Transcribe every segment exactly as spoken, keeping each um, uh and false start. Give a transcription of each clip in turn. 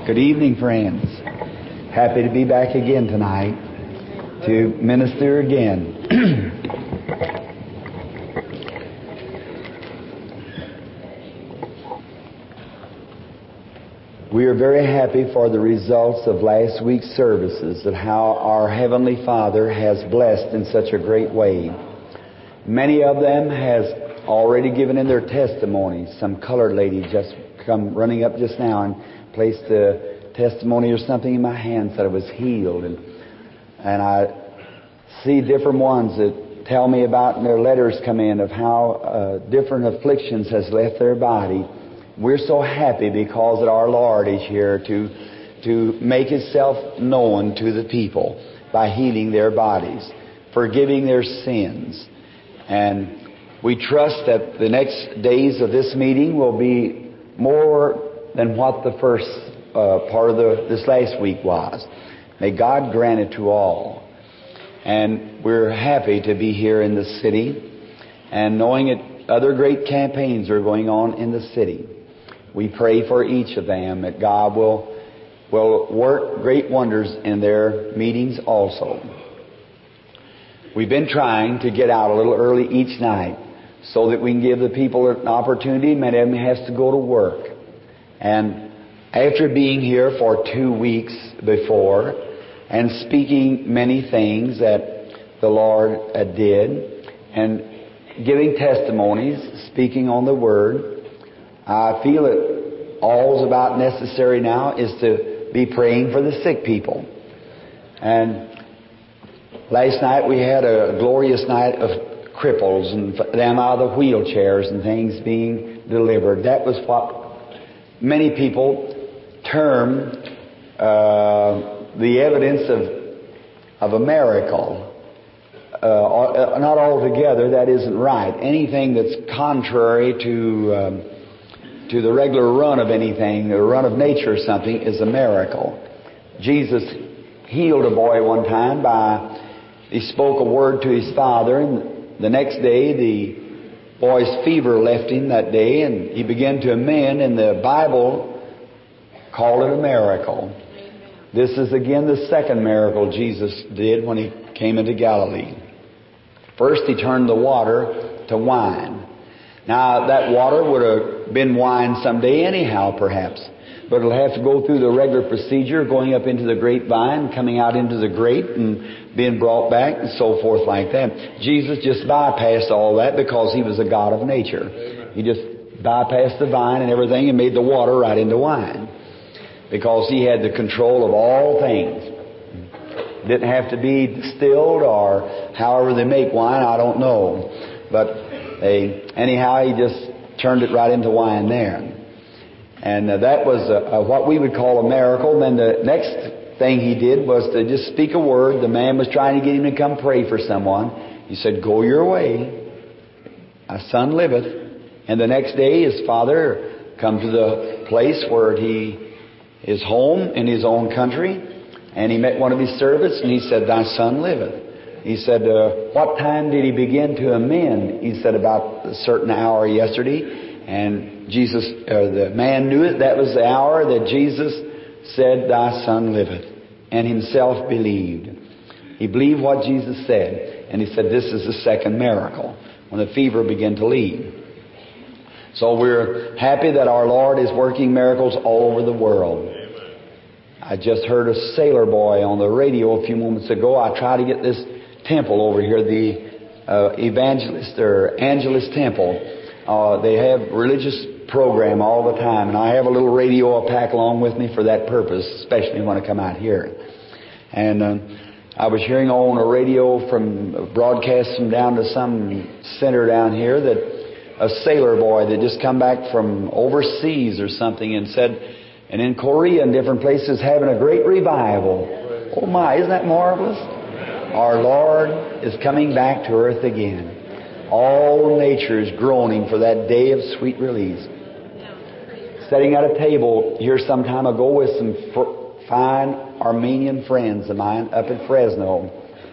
Good evening, friends. Happy to be back again tonight to minister again. We are very happy for the results of last week's services, of how our Heavenly Father has blessed in such a great way. Many of them has already given in their testimonies. Some colored lady just come running up just now and placed a testimony or something in my hand, said I was healed. And, and I see different ones that tell me about, and their letters come in of how uh, different afflictions has left their body. We're so happy because that our Lord is here to, to make Himself known to the people by healing their bodies, forgiving their sins. And we trust that the next days of this meeting will be more than what the first uh, part of the, this last week was. May God grant it to all. And we're happy to be here in the city and knowing that other great campaigns are going on in the city. We pray for each of them that God will, will work great wonders in their meetings also. We've been trying to get out a little early each night so that we can give the people an opportunity. Many of them has to go to work. And after being here for two weeks before and speaking many things that the Lord uh, did and giving testimonies, speaking on the Word, I feel that all's about necessary now is to be praying for the sick people. And last night we had a glorious night of cripples and them out of the wheelchairs and things being delivered. That was what many people term uh, the evidence of of a miracle. Uh, not altogether, that isn't right. Anything that's contrary to um, to the regular run of anything, the run of nature or something, is a miracle. Jesus healed a boy one time by, he spoke a word to his father, and the next day the boy's fever left him that day, and he began to amend, and the Bible called it a miracle. This is again the second miracle Jesus did when He came into Galilee. First, He turned the water to wine. Now, that water would have been wine someday anyhow, perhaps. But it'll have to go through the regular procedure, going up into the grapevine, coming out into the grape, and being brought back, and so forth like that. Jesus just bypassed all that because He was a God of nature. Amen. He just bypassed the vine and everything and made the water right into wine. Because He had the control of all things. Didn't have to be distilled or however they make wine, I don't know. But they, anyhow, He just turned it right into wine there. And uh, that was uh, uh, what we would call a miracle. Then the next thing He did was to just speak a word. The man was trying to get him to come pray for someone. He said, "Go your way. My son liveth." And the next day his father come to the place where he his home in his own country, and he met one of his servants, and he said, "Thy son liveth." He said, uh, "What time did he begin to amend?" He said, "About a certain hour yesterday." And Jesus, uh, the man knew it. That was the hour that Jesus said, "Thy son liveth," and himself believed. He believed what Jesus said, and he said, "This is the second miracle," when the fever began to leave. So we're happy that our Lord is working miracles all over the world. I just heard a sailor boy on the radio a few moments ago. I tried to get this temple over here, the uh, Evangelist or Angelus Temple. Uh, they have religious program all the time, and I have a little radio I pack along with me for that purpose, especially when I come out here. And uh, I was hearing on a radio from a broadcast from down to some center down here that a sailor boy that just come back from overseas or something and said, and in Korea and different places having a great revival. Oh my, isn't that marvelous? Our Lord is coming back to earth again. All nature is groaning for that day of sweet release. Sitting at a table here some time ago with some fr- fine Armenian friends of mine up in Fresno.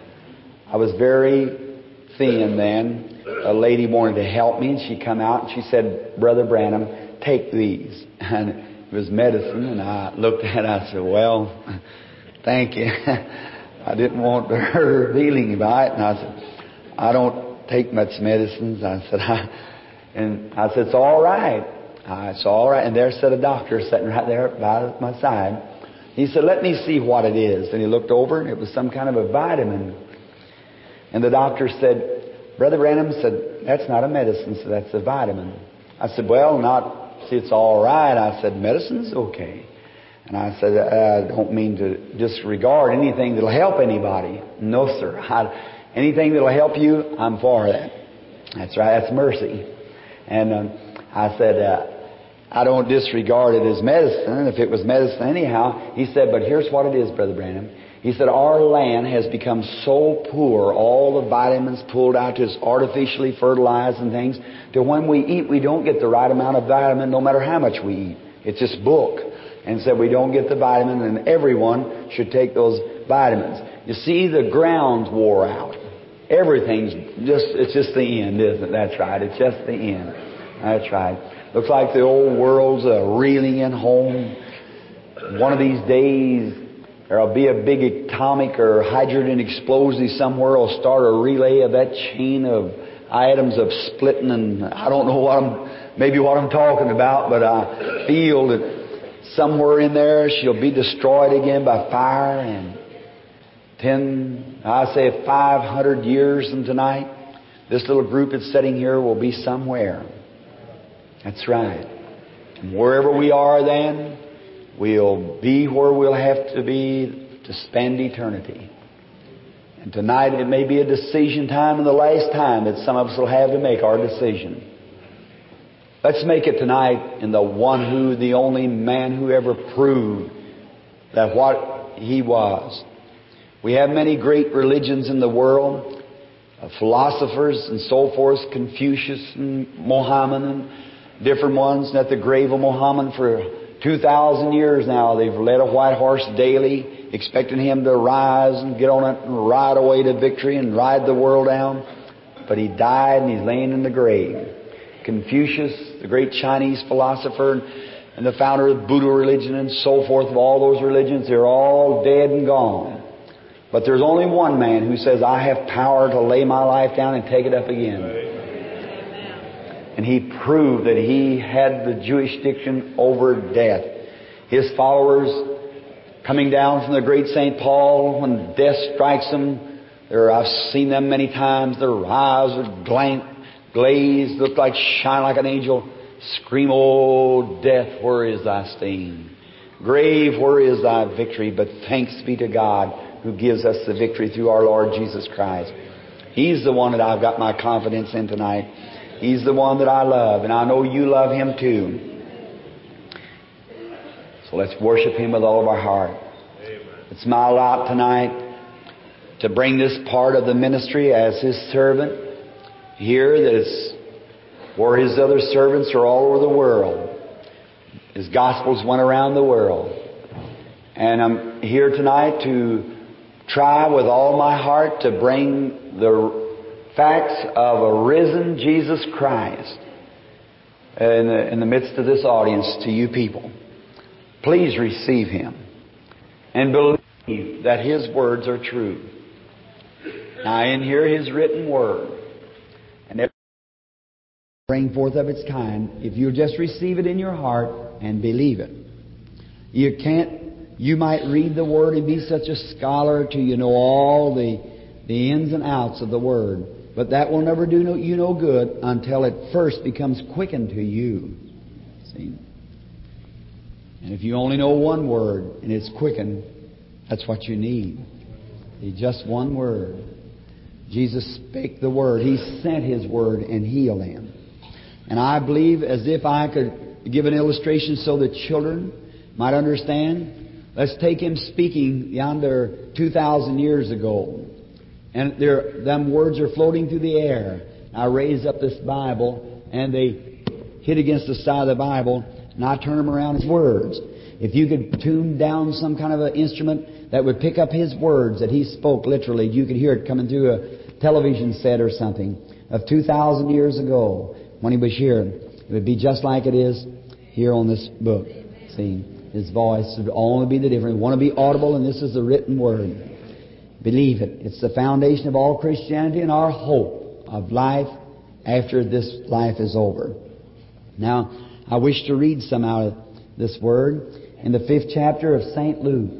I was very thin then. A lady wanted to help me, and she come out and she said, "Brother Branham, take these." And It was medicine, and I looked at it and I said, well, thank you. I didn't want to hurt her feeling by it. And I said, I don't take much medicines. I said, I, and I said, it's all right. I, it's all right. And there sat a doctor sitting right there by my side. He said, let me see what it is. And he looked over, and it was some kind of a vitamin. And the doctor said, Brother Branham said, that's not a medicine, so that's a vitamin. I said, well, not, see, it's all right. I said, medicine's okay. And I said, I don't mean to disregard anything that'll help anybody. No, sir. I, anything that'll help you, I'm for that. That's right. That's mercy. And um, I said, uh, I don't disregard it as medicine. If it was medicine anyhow, he said, but here's what it is, Brother Branham. He said, our land has become so poor, all the vitamins pulled out, just artificially fertilized and things, that when we eat, we don't get the right amount of vitamin no matter how much we eat. It's just bulk. And said we don't get the vitamin, and everyone should take those vitamins. You see, the ground's wore out. Everything's just, it's just the end, isn't it? That's right. It's just the end. That's right. Looks like the old world's uh, reeling in home. One of these days, there'll be a big atomic or hydrogen explosive somewhere. Will start a relay of that chain of items of splitting, and I don't know what I'm, maybe what I'm talking about, but I feel that somewhere in there she'll be destroyed again by fire. And ten, I say five hundred years from tonight, this little group that's sitting here will be somewhere. That's right. And wherever we are then, we'll be where we'll have to be to spend eternity. And tonight it may be a decision time, and the last time that some of us will have to make our decision. Let's make it tonight in the one who, the only man who ever proved that what he was. We have many great religions in the world, uh, philosophers and so forth, Confucius and Mohammed and different ones. And at the grave of Mohammed for two thousand years now, they've led a white horse daily, expecting him to rise and get on it and ride away to victory and ride the world down. But he died, and he's laying in the grave. Confucius, the great Chinese philosopher and the founder of Buddha religion and so forth, of all those religions, they're all dead and gone. But there's only one man who says, I have power to lay my life down and take it up again. And he proved that he had the jurisdiction over death. His followers, coming down from the great Saint Paul, when death strikes them, there, I've seen them many times, their eyes are glank, glazed, look like, shine like an angel, scream, oh, death, where is thy sting? Grave, where is thy victory? But thanks be to God who gives us the victory through our Lord Jesus Christ. He's the one that I've got my confidence in tonight. He's the one that I love, and I know you love Him too. So let's worship Him with all of our heart. It's my lot tonight to bring this part of the ministry as His servant here, that it's where His other servants are all over the world. His gospels went around the world. And I'm here tonight to try with all my heart to bring the facts of a risen Jesus Christ in the, in the midst of this audience to you people. Please receive Him and believe that His words are true. Now in here His written word, and every bring forth of its kind, if you'll just receive it in your heart and believe it. You can't, you might read the Word and be such a scholar till you know all the, the ins and outs of the Word. But that will never do no, you no good until it first becomes quickened to you. See? And if you only know one word and it's quickened, that's what you need. It's just one word. Jesus spake the Word. He sent His Word and healed them. And I believe, as if I could give an illustration so that children might understand. Let's take Him speaking yonder two thousand years ago. And there, them words are floating through the air. I raise up this Bible, and they hit against the side of the Bible, and I turn them around as words. If you could tune down some kind of an instrument that would pick up His words that He spoke literally, you could hear it coming through a television set or something of two thousand years ago when He was here. It would be just like it is here on this book. See, His voice would only be the difference. We want to be audible, and this is the written Word. Believe it. It's the foundation of all Christianity and our hope of life after this life is over. Now, I wish to read some out of this Word in the fifth chapter of Saint Luke.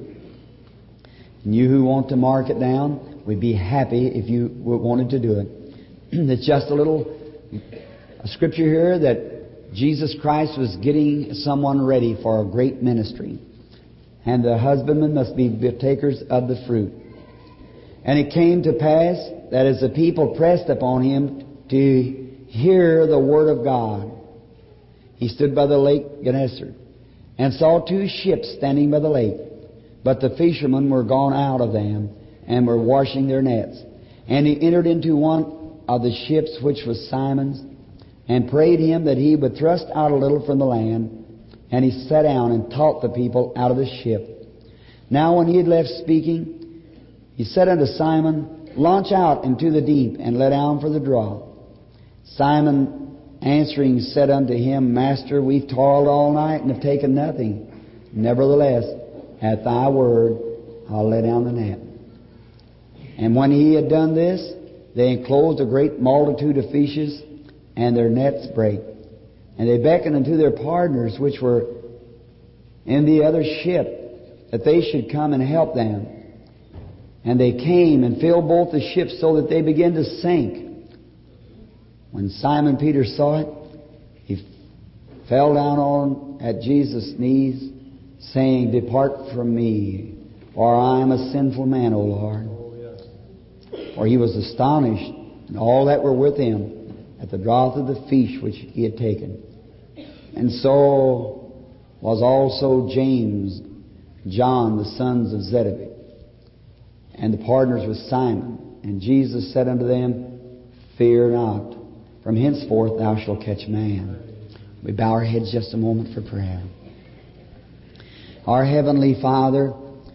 And you who want to mark it down, we'd be happy if you wanted to do it. It's just a little a scripture here that Jesus Christ was getting someone ready for a great ministry. And the husbandmen must be partakers of the fruit. And it came to pass that as the people pressed upon him to hear the word of God, he stood by the lake Gennesaret and saw two ships standing by the lake. But the fishermen were gone out of them and were washing their nets. And he entered into one of the ships, which was Simon's, and prayed him that he would thrust out a little from the land. And he sat down and taught the people out of the ship. Now when he had left speaking, he said unto Simon, Launch out into the deep, and let down for the draught. Simon answering said unto him, Master, we've toiled all night and have taken nothing. Nevertheless, at thy word, I'll lay down the net. And when he had done this, they enclosed a great multitude of fishes, and their nets brake. And they beckoned unto their partners, which were in the other ship, that they should come and help them. And they came and filled both the ships so that they began to sink. When Simon Peter saw it, he fell down on at Jesus' knees, saying, Depart from me, for I am a sinful man, O Lord. For he was astonished, and all that were with him, at the draught of the fish which he had taken. And so was also James, John, the sons of Zebedee, and the partners with Simon. And Jesus said unto them, Fear not, from henceforth thou shalt catch man. We bow our heads just a moment for prayer. Our Heavenly Father,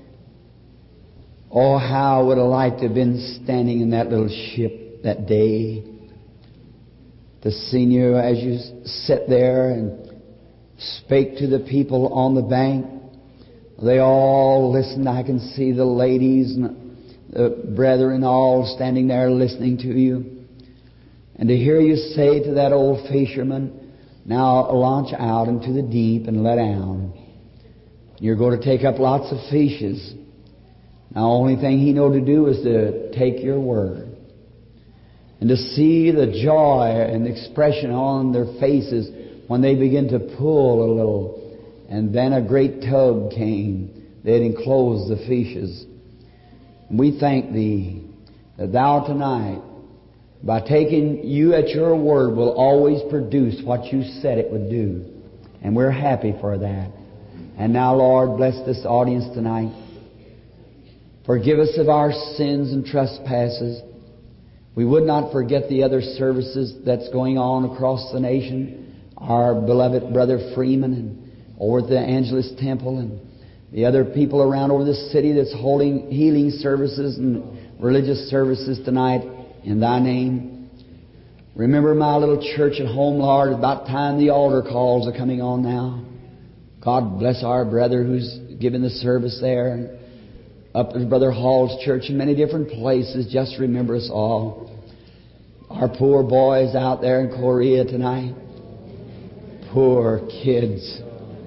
oh, how would I like to have been standing in that little ship that day, to see you as you sat there and spake to the people on the bank. They all listened. I can see the ladies and the brethren all standing there listening to you. And to hear you say to that old fisherman, Now launch out into the deep and let down. You're going to take up lots of fishes. Now, the only thing he know to do is to take your word. And to see the joy and expression on their faces when they begin to pull a little. And then a great tug came that enclosed the fishes. And we thank Thee that Thou tonight, by taking you at your word, will always produce what you said it would do. And we're happy for that. And now, Lord, bless this audience tonight. Forgive us of our sins and trespasses. We would not forget the other services that's going on across the nation. Our beloved brother Freeman and over at the Angelus Temple and the other people around over the city that's holding healing services and religious services tonight in Thy name. Remember my little church at home, Lord. It's about time the altar calls are coming on now. God bless our brother who's giving the service there. And up at Brother Hall's church in many different places. Just remember us all. Our poor boys out there in Korea tonight. Poor kids.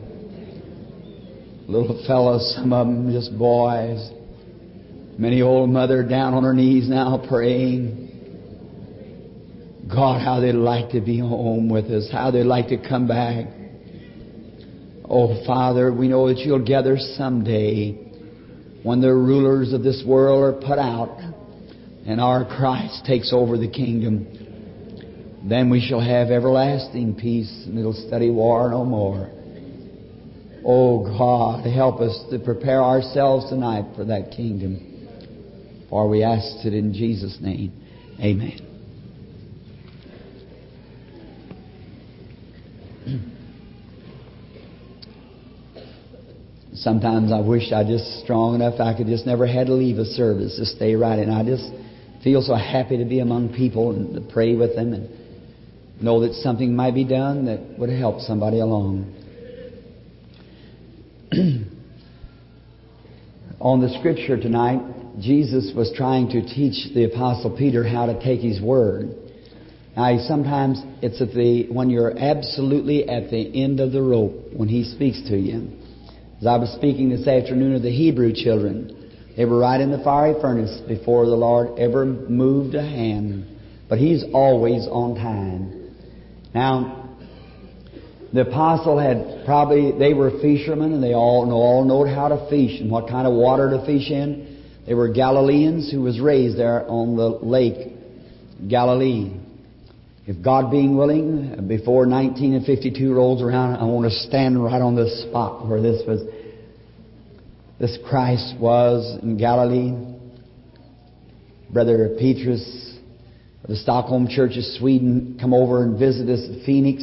Little fellows, some of them just boys. Many old mother down on her knees now praying. God, how they'd like to be home with us. How they'd like to come back. Oh, Father, we know that You'll gather someday when the rulers of this world are put out and our Christ takes over the kingdom. Then we shall have everlasting peace and it'll study war no more. Oh, God, help us to prepare ourselves tonight for that kingdom. For we ask it in Jesus' name. Amen. Sometimes I wish I just strong enough I could just never had to leave a service, to stay right in. I just feel so happy to be among people and to pray with them and know that something might be done that would help somebody along. On the Scripture tonight, Jesus was trying to teach the Apostle Peter how to take his word. Now, sometimes it's at the when you're absolutely at the end of the rope when He speaks to you. As I was speaking this afternoon of the Hebrew children, they were right in the fiery furnace before the Lord ever moved a hand. But He's always on time. Now, the apostle had probably, they were fishermen and they all know, all knowed how to fish and what kind of water to fish in. They were Galileans who was raised there on the lake, Galilee. If God being willing, before nineteen fifty-two rolls around, I want to stand right on the spot where this was, this Christ was in Galilee. Brother Petrus of the Stockholm Church of Sweden come over and visit us at Phoenix.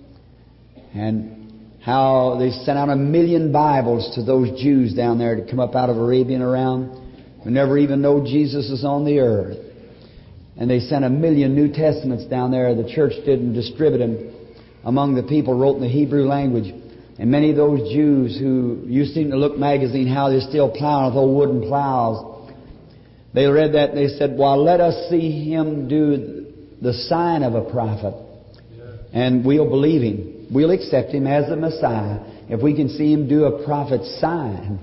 And how they sent out a million Bibles to those Jews down there to come up out of Arabia and around who never even know Jesus is on the earth. And they sent a million New Testaments down there. The church didn't distribute them among the people, wrote in the Hebrew language. And many of those Jews who used to look magazine, how they're still plowing with old wooden plows. They read that and they said, well, let us see him do the sign of a prophet. And we'll believe him. We'll accept him as the Messiah if we can see him do a prophet's sign.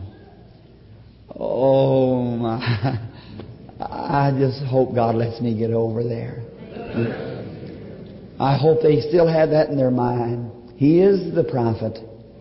Oh, my. I just hope God lets me get over there. I hope they still have that in their mind. He is the prophet.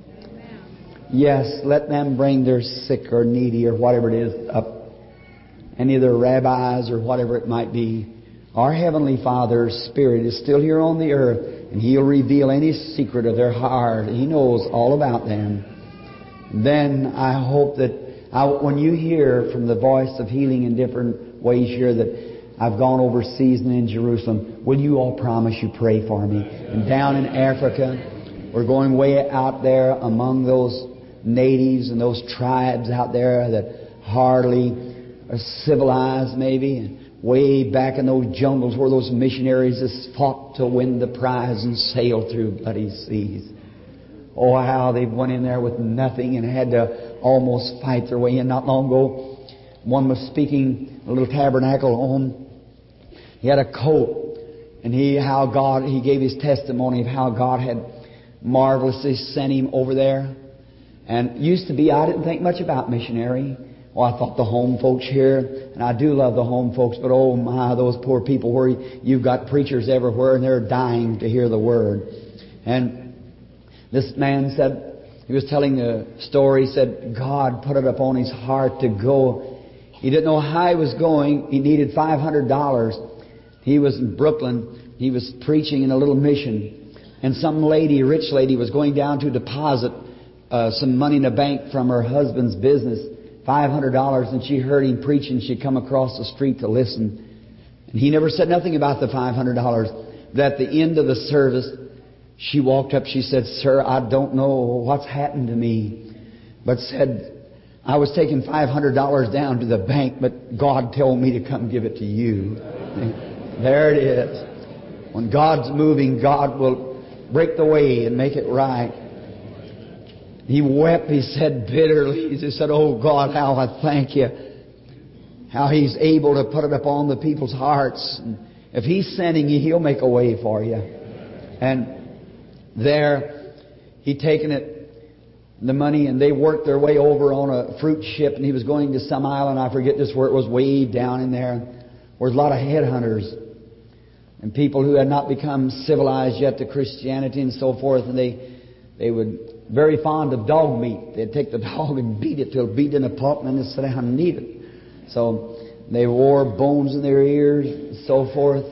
Yes, let them bring their sick or needy or whatever it is up. Any of their rabbis or whatever it might be. Our Heavenly Father's Spirit is still here on the earth, and He'll reveal any secret of their heart. He knows all about them. Then I hope that I, when you hear from the voice of healing in different ways here that I've gone overseas and in Jerusalem, will you all promise you pray for me? And down in Africa, we're going way out there among those natives and those tribes out there that hardly are civilized maybe, and way back in those jungles where those missionaries just fought to win the prize and sailed through bloody seas. Oh, how they went in there with nothing and had to almost fight their way in. Not long ago, one was speaking a little tabernacle home. He had a coat, and he how God he gave his testimony of how God had marvelously sent him over there. And used to be, I didn't think much about missionary. Oh, I thought the home folks here, and I do love the home folks, but oh my, those poor people where you've got preachers everywhere and they're dying to hear the Word. And this man said, he was telling the story, he said God put it upon his heart to go. He didn't know how he was going. He needed five hundred dollars. He was in Brooklyn. He was preaching in a little mission. And some lady, a rich lady, was going down to deposit uh, some money in a bank from her husband's business. five hundred dollars, and she heard him preaching. She'd come across the street to listen. And he never said nothing about the five hundred dollars. But at the end of the service, she walked up. She said, "Sir, I don't know what's happened to me." But said, "I was taking five hundred dollars down to the bank, but God told me to come give it to you." There it is. When God's moving, God will break the way and make it right. He wept, he said bitterly. He just said, "Oh God, how I thank you." How He's able to put it upon the people's hearts. And if He's sending you, He'll make a way for you. And there, He'd taken it, the money, and they worked their way over on a fruit ship, and he was going to some island, I forget just where it was, way down in there, where there's a lot of headhunters and people who had not become civilized yet to Christianity and so forth, and they they would very fond of dog meat. They'd take the dog and beat it till it beat in a pulp, and then they'd sit down and eat it. So they wore bones in their ears and so forth.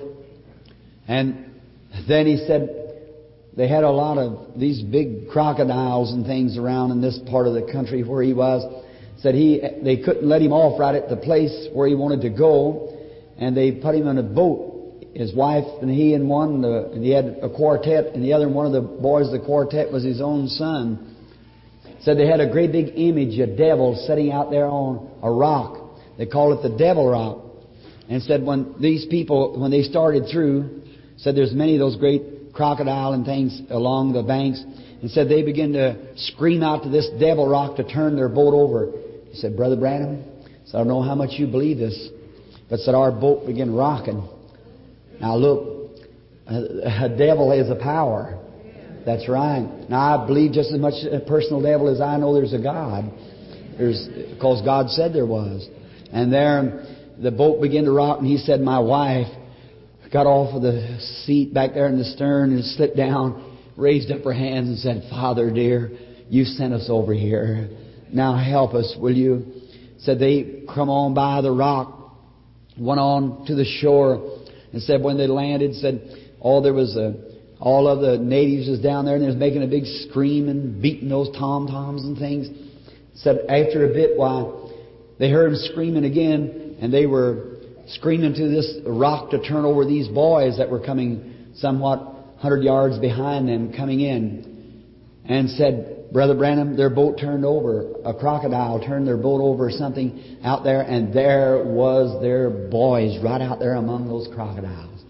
And then he said they had a lot of these big crocodiles and things around in this part of the country where he was. Said he they couldn't let him off right at the place where he wanted to go, and they put him on a boat. His wife and he and one, the, and he had a quartet, and the other one of the boys of the quartet was his own son. Said they had a great big image, a devil sitting out there on a rock. They call it the Devil Rock. And said when these people, when they started through, said there's many of those great crocodile and things along the banks. And said they began to scream out to this devil rock to turn their boat over. He said, Brother Branham, said, I don't know how much you believe this, but said our boat began rocking. Now look, a, a devil has a power. That's right. Now I believe just as much a personal devil as I know there's a God. There's, because God said there was. And there the boat began to rock, and he said, my wife got off of the seat back there in the stern and slipped down, raised up her hands and said, Father dear, you sent us over here. Now help us, will you? Said they come on by the rock, went on to the shore, and said when they landed, said all there was a, all of the natives was down there, and they was making a big scream and beating those tom-toms and things. Said after a bit, why, they heard them screaming again, and they were screaming to this rock to turn over these boys that were coming somewhat hundred yards behind them, coming in, and said, Brother Branham, their boat turned over. A crocodile turned their boat over or something out there, and there was their boys right out there among those crocodiles.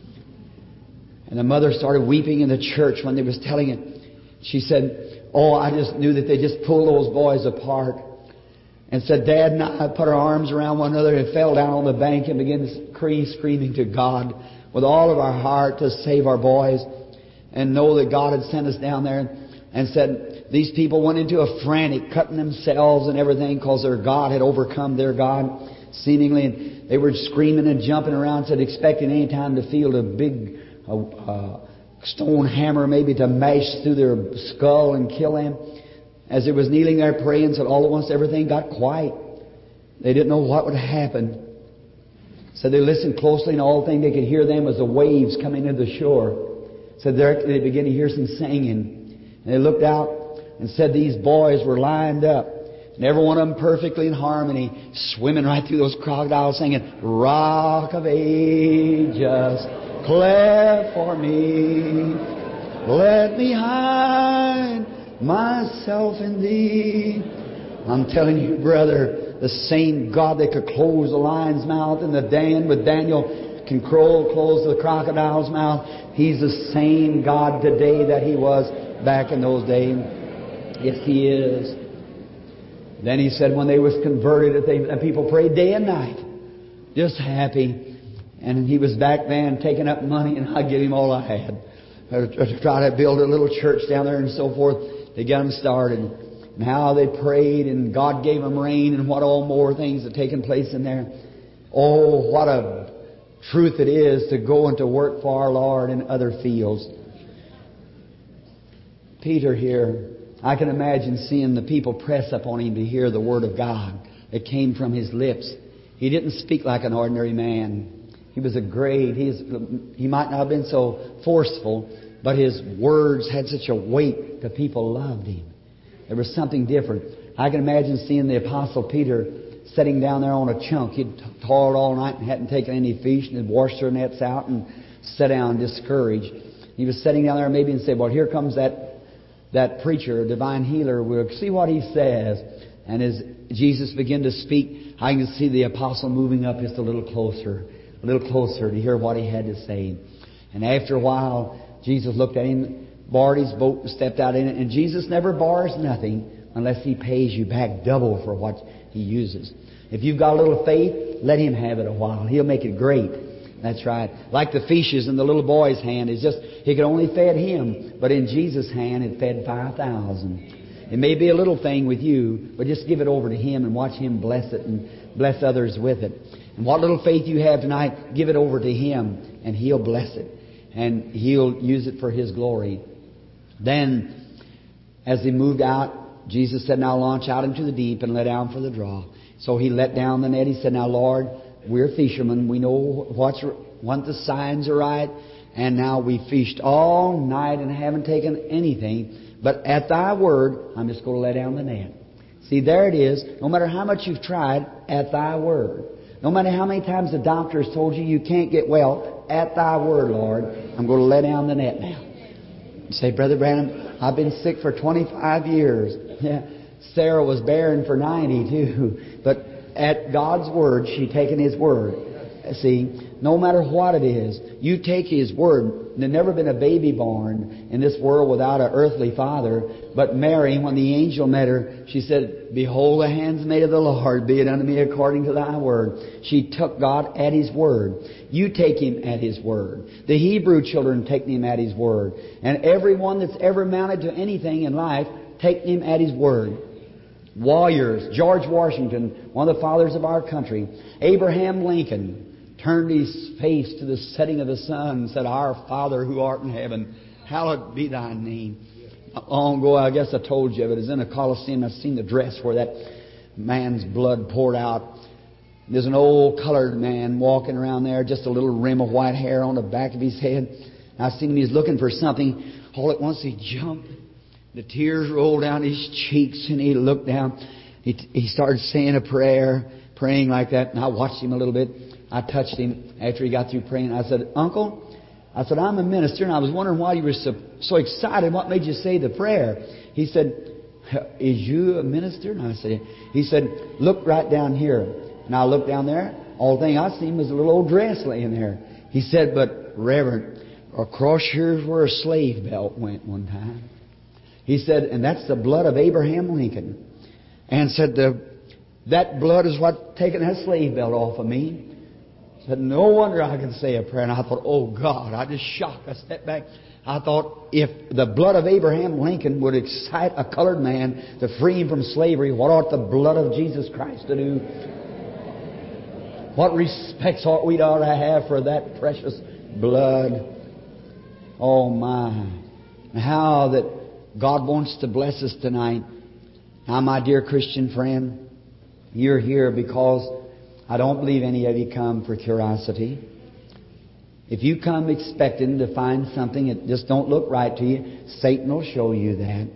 And the mother started weeping in the church when they was telling it. She said, oh, I just knew that they just pulled those boys apart. And said, Dad and I put our arms around one another and fell down on the bank and began to screaming to God with all of our heart to save our boys and know that God had sent us down there. And said, these people went into a frantic, cutting themselves and everything because their God had overcome their God, seemingly. And they were screaming and jumping around, said, expecting any time to feel a big uh, uh, stone hammer maybe to mash through their skull and kill them. As they was kneeling there praying, said all at once everything got quiet. They didn't know what would happen. So they listened closely, and all the thing they could hear them was the waves coming to the shore. So there they began to hear some singing. And they looked out and said these boys were lined up. And every one of them perfectly in harmony, swimming right through those crocodiles, singing, Rock of Ages, cleft for me. Let me hide myself in Thee. I'm telling you, brother, the same God that could close the lion's mouth in the den with Daniel can close the crocodile's mouth. He's the same God today that He was back in those days. Yes, He is. Then He said when they was converted, that they, that people prayed day and night, just happy. And He was back then taking up money, and I'd give Him all I had to try to build a little church down there and so forth to get them started. And how they prayed, and God gave them rain, and what all more things had taken place in there. Oh, what a truth it is to go and to work for our Lord in other fields. Peter here, I can imagine seeing the people press upon him to hear the Word of God that came from his lips. He didn't speak like an ordinary man. He was a great, he, is, he might not have been so forceful, but his words had such a weight that people loved him. There was something different. I can imagine seeing the Apostle Peter sitting down there on a chunk. He'd toiled all night and hadn't taken any fish, and had washed their nets out and sat down discouraged. He was sitting down there maybe and said, well, here comes that that preacher, a divine healer. We'll see what he says. And as Jesus began to speak, I can see the apostle moving up just a little closer, a little closer to hear what he had to say. And after a while, Jesus looked at him, borrowed his boat and stepped out in it. And Jesus never borrows nothing unless He pays you back double for what He uses. If you've got a little faith, let Him have it a while. He'll make it great. That's right. Like the fishes in the little boy's hand. It's just, he could only fed him. But in Jesus' hand, it fed five thousand. It may be a little thing with you, but just give it over to Him and watch Him bless it and bless others with it. And what little faith you have tonight, give it over to Him and He'll bless it. And He'll use it for His glory. Then, as they moved out, Jesus said, now launch out into the deep and let down for the draw. So He let down the net. He said, now Lord, we're fishermen. We know what's what the signs are right. And now we fished all night and haven't taken anything. But at Thy word, I'm just going to let down the net. See, there it is. No matter how much you've tried, at Thy word. No matter how many times the doctor has told you you can't get well, at Thy word, Lord, I'm going to let down the net now. You say, Brother Branham, I've been sick for twenty-five years. Yeah, Sarah was barren for ninety too. But at God's word, she taken His word. See, no matter what it is, you take His Word. There's never been a baby born in this world without an earthly father. But Mary, when the angel met her, she said, "Behold, the handmaid of the Lord, be it unto me according to Thy word." She took God at His word. You take Him at His word. The Hebrew children take Him at His word. And everyone that's ever mounted to anything in life, take Him at His word. Warriors, George Washington, one of the fathers of our country, Abraham Lincoln, turned his face to the setting of the sun and said, "Our Father who art in heaven, hallowed be Thy name." Long ago, I guess I told you, but it was in a Coliseum. I've seen the dress where that man's blood poured out. There's an old colored man walking around there, just a little rim of white hair on the back of his head. And I seen him, he was looking for something. All at once he jumped. The tears rolled down his cheeks, and he looked down. He, he started saying a prayer, praying like that. And I watched him a little bit. I touched him after he got through praying. I said, "Uncle," I said, "I'm a minister, and I was wondering why you were so, so excited. What made you say the prayer?" He said, "Is you a minister?" And I said, he said, "Look right down here." And I looked down there. All the thing I seen was a little old dress laying there. He said, "But Reverend, across here's where a slave belt went one time." He said, "And that's the blood of Abraham Lincoln." And said, the, "That blood is what taken that slave belt off of me." Said, "No wonder I can say a prayer." And I thought, oh God, I just shocked. I stepped back. I thought, if the blood of Abraham Lincoln would excite a colored man to free him from slavery, what ought the blood of Jesus Christ to do? What respects ought we ought to have for that precious blood? Oh my. How that God wants to bless us tonight. Now, my dear Christian friend, you're here because I don't believe any of you come for curiosity. If you come expecting to find something that just don't look right to you, Satan will show you that.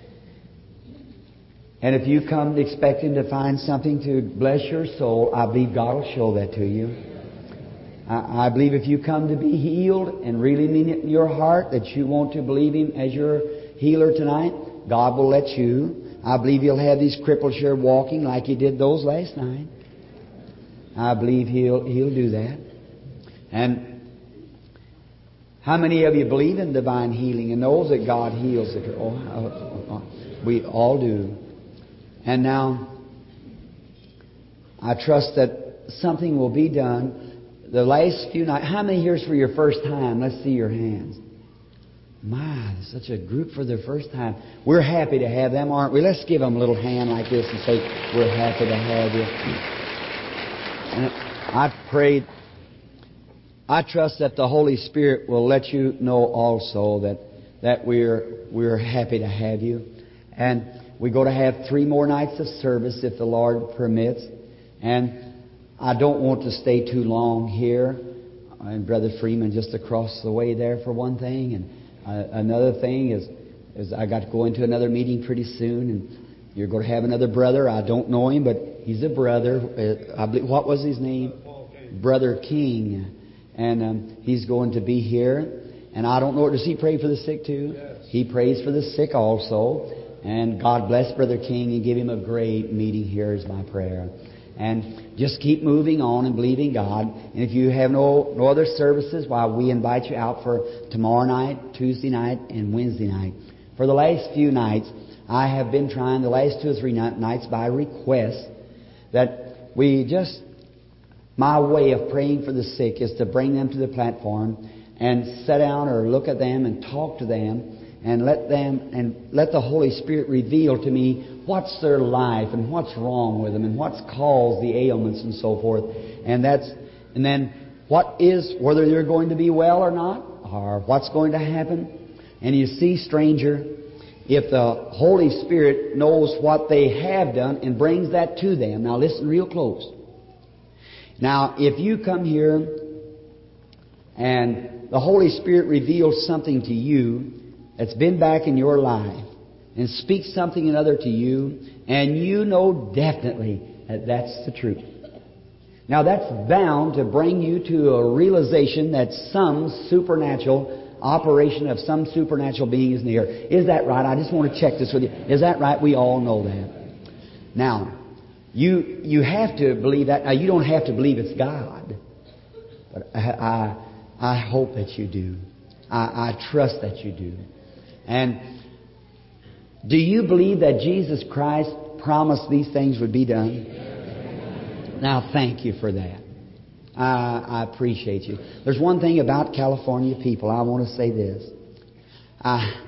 And if you come expecting to find something to bless your soul, I believe God will show that to you. I, I believe if you come to be healed and really mean it in your heart that you want to believe Him as your healer tonight, God will let you. I believe He'll have these cripples here walking like He did those last night. I believe He'll He'll do that. And how many of you believe in divine healing and knows that God heals? It? Oh, we all do. And now, I trust that something will be done. The last few nights, how many here's for your first time? Let's see your hands. My, such a group for their first time. We're happy to have them, aren't we? Let's give them a little hand like this and say, "We're happy to have you." And I prayed, I trust that the Holy Spirit will let you know also that, that we're, we're happy to have you. And we're going to have three more nights of service if the Lord permits. And I don't want to stay too long here. And Brother Freeman just across the way there for one thing. And uh, another thing is, is I got to go into another meeting pretty soon. And you're going to have another brother. I don't know him, but he's a brother. Uh, I believe, what was his name? Brother King. And um, he's going to be here. And I don't know, does he pray for the sick too? Yes. He prays for the sick also. And God bless Brother King and give him a great meeting here is my prayer. And just keep moving on and believing God. And if you have no no other services, why, we invite you out for tomorrow night, Tuesday night, and Wednesday night. For the last few nights, I have been trying, the last two or three nights by request, that we just, my way of praying for the sick is to bring them to the platform and sit down or look at them and talk to them and let them and let the Holy Spirit reveal to me what's their life and what's wrong with them and what's caused the ailments and so forth. And that's and then what is, whether they're going to be well or not, or what's going to happen. And you see, stranger, if the Holy Spirit knows what they have done and brings that to them. Now listen real close. Now, if you come here and the Holy Spirit reveals something to you that's been back in your life and speaks something another to you, and you know definitely that that's the truth. Now, that's bound to bring you to a realization that some supernatural operation of some supernatural being is near. Is that right? I just want to check this with you. Is that right? We all know that. Now, you you have to believe that. Now, you don't have to believe it's God. But I, I, I hope that you do. I, I trust that you do. And do you believe that Jesus Christ promised these things would be done? Now, thank you for that. I, I appreciate you. There's one thing about California people. I want to say this. I,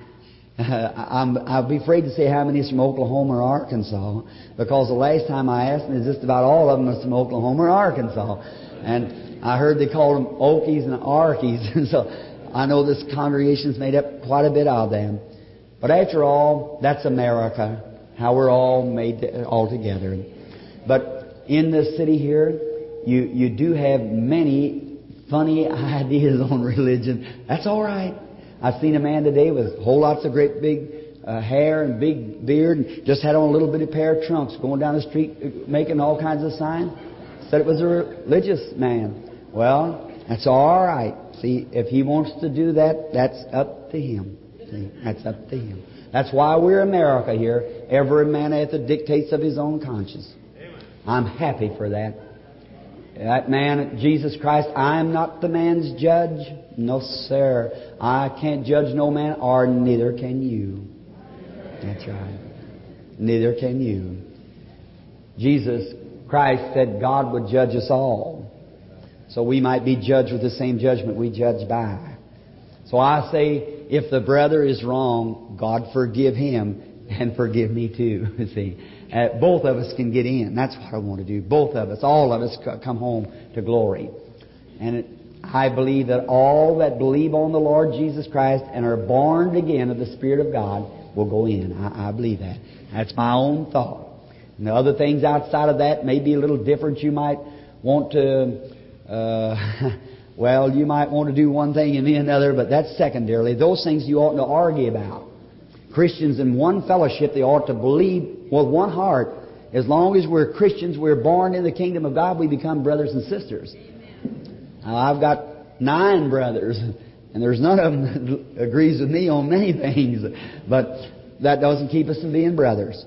I'm, I'll be afraid to say how many is from Oklahoma or Arkansas, because the last time I asked them, just about all of them was from Oklahoma or Arkansas. And I heard they called them Okies and Arkies. And so I know this congregation's made up quite a bit of them. But after all, that's America, how we're all made all together. But in this city here, you, you do have many funny ideas on religion. That's all right. I've seen a man today with whole lots of great big uh, hair and big beard, and just had on a little bitty pair of trunks, going down the street making all kinds of signs. Said it was a religious man. Well, that's all right. See, if he wants to do that, that's up to him. See, that's up to him. That's why we're America here. Every man hath the dictates of his own conscience. I'm happy for that. That man, Jesus Christ, I am not the man's judge. No, sir. I can't judge no man, or neither can you. That's right. Neither can you. Jesus Christ said God would judge us all, so we might be judged with the same judgment we judge by. So I say, if the brother is wrong, God forgive him and forgive me too. See, uh, both of us can get in. That's what I want to do. Both of us, all of us, come home to glory. And it, I believe that all that believe on the Lord Jesus Christ and are born again of the Spirit of God will go in. I, I believe that. That's my own thought. And the other things outside of that may be a little different. You might want to, uh, well, you might want to do one thing and me another, but that's secondarily. Those things you oughtn't to argue about. Christians in one fellowship, they ought to believe with one heart. As long as we're Christians, we're born in the kingdom of God, we become brothers and sisters. Now, I've got nine brothers, and there's none of them that agrees with me on many things, but that doesn't keep us from being brothers.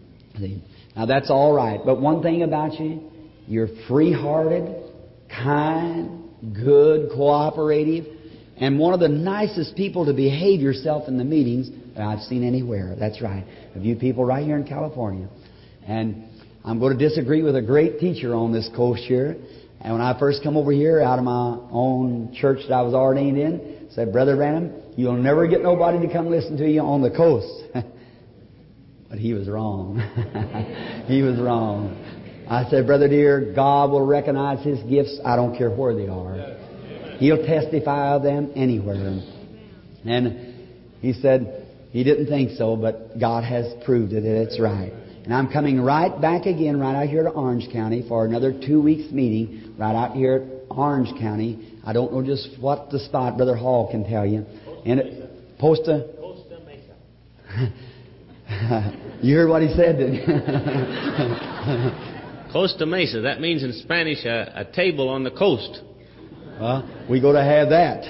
Now, that's all right. But one thing about you, you're free-hearted, kind, good, cooperative, and one of the nicest people to behave yourself in the meetings that I've seen anywhere. That's right. Of you people right here in California. And I'm going to disagree with a great teacher on this coast here. And when I first come over here out of my own church that I was ordained in, said, Brother Branham, you'll never get nobody to come listen to you on the coast. But he was wrong. He was wrong. I said, Brother dear, God will recognize His gifts. I don't care where they are. He'll testify of them anywhere. And he said he didn't think so, but God has proved it, that it's right. And I'm coming right back again, right out here to Orange County for another two weeks meeting, right out here at Orange County. I don't know just what the spot, Brother Hall can tell you. And it, Posta? Costa Mesa. You heard what he said, didn't you? Costa Mesa. That means in Spanish a, a table on the coast. Well, we go to have that.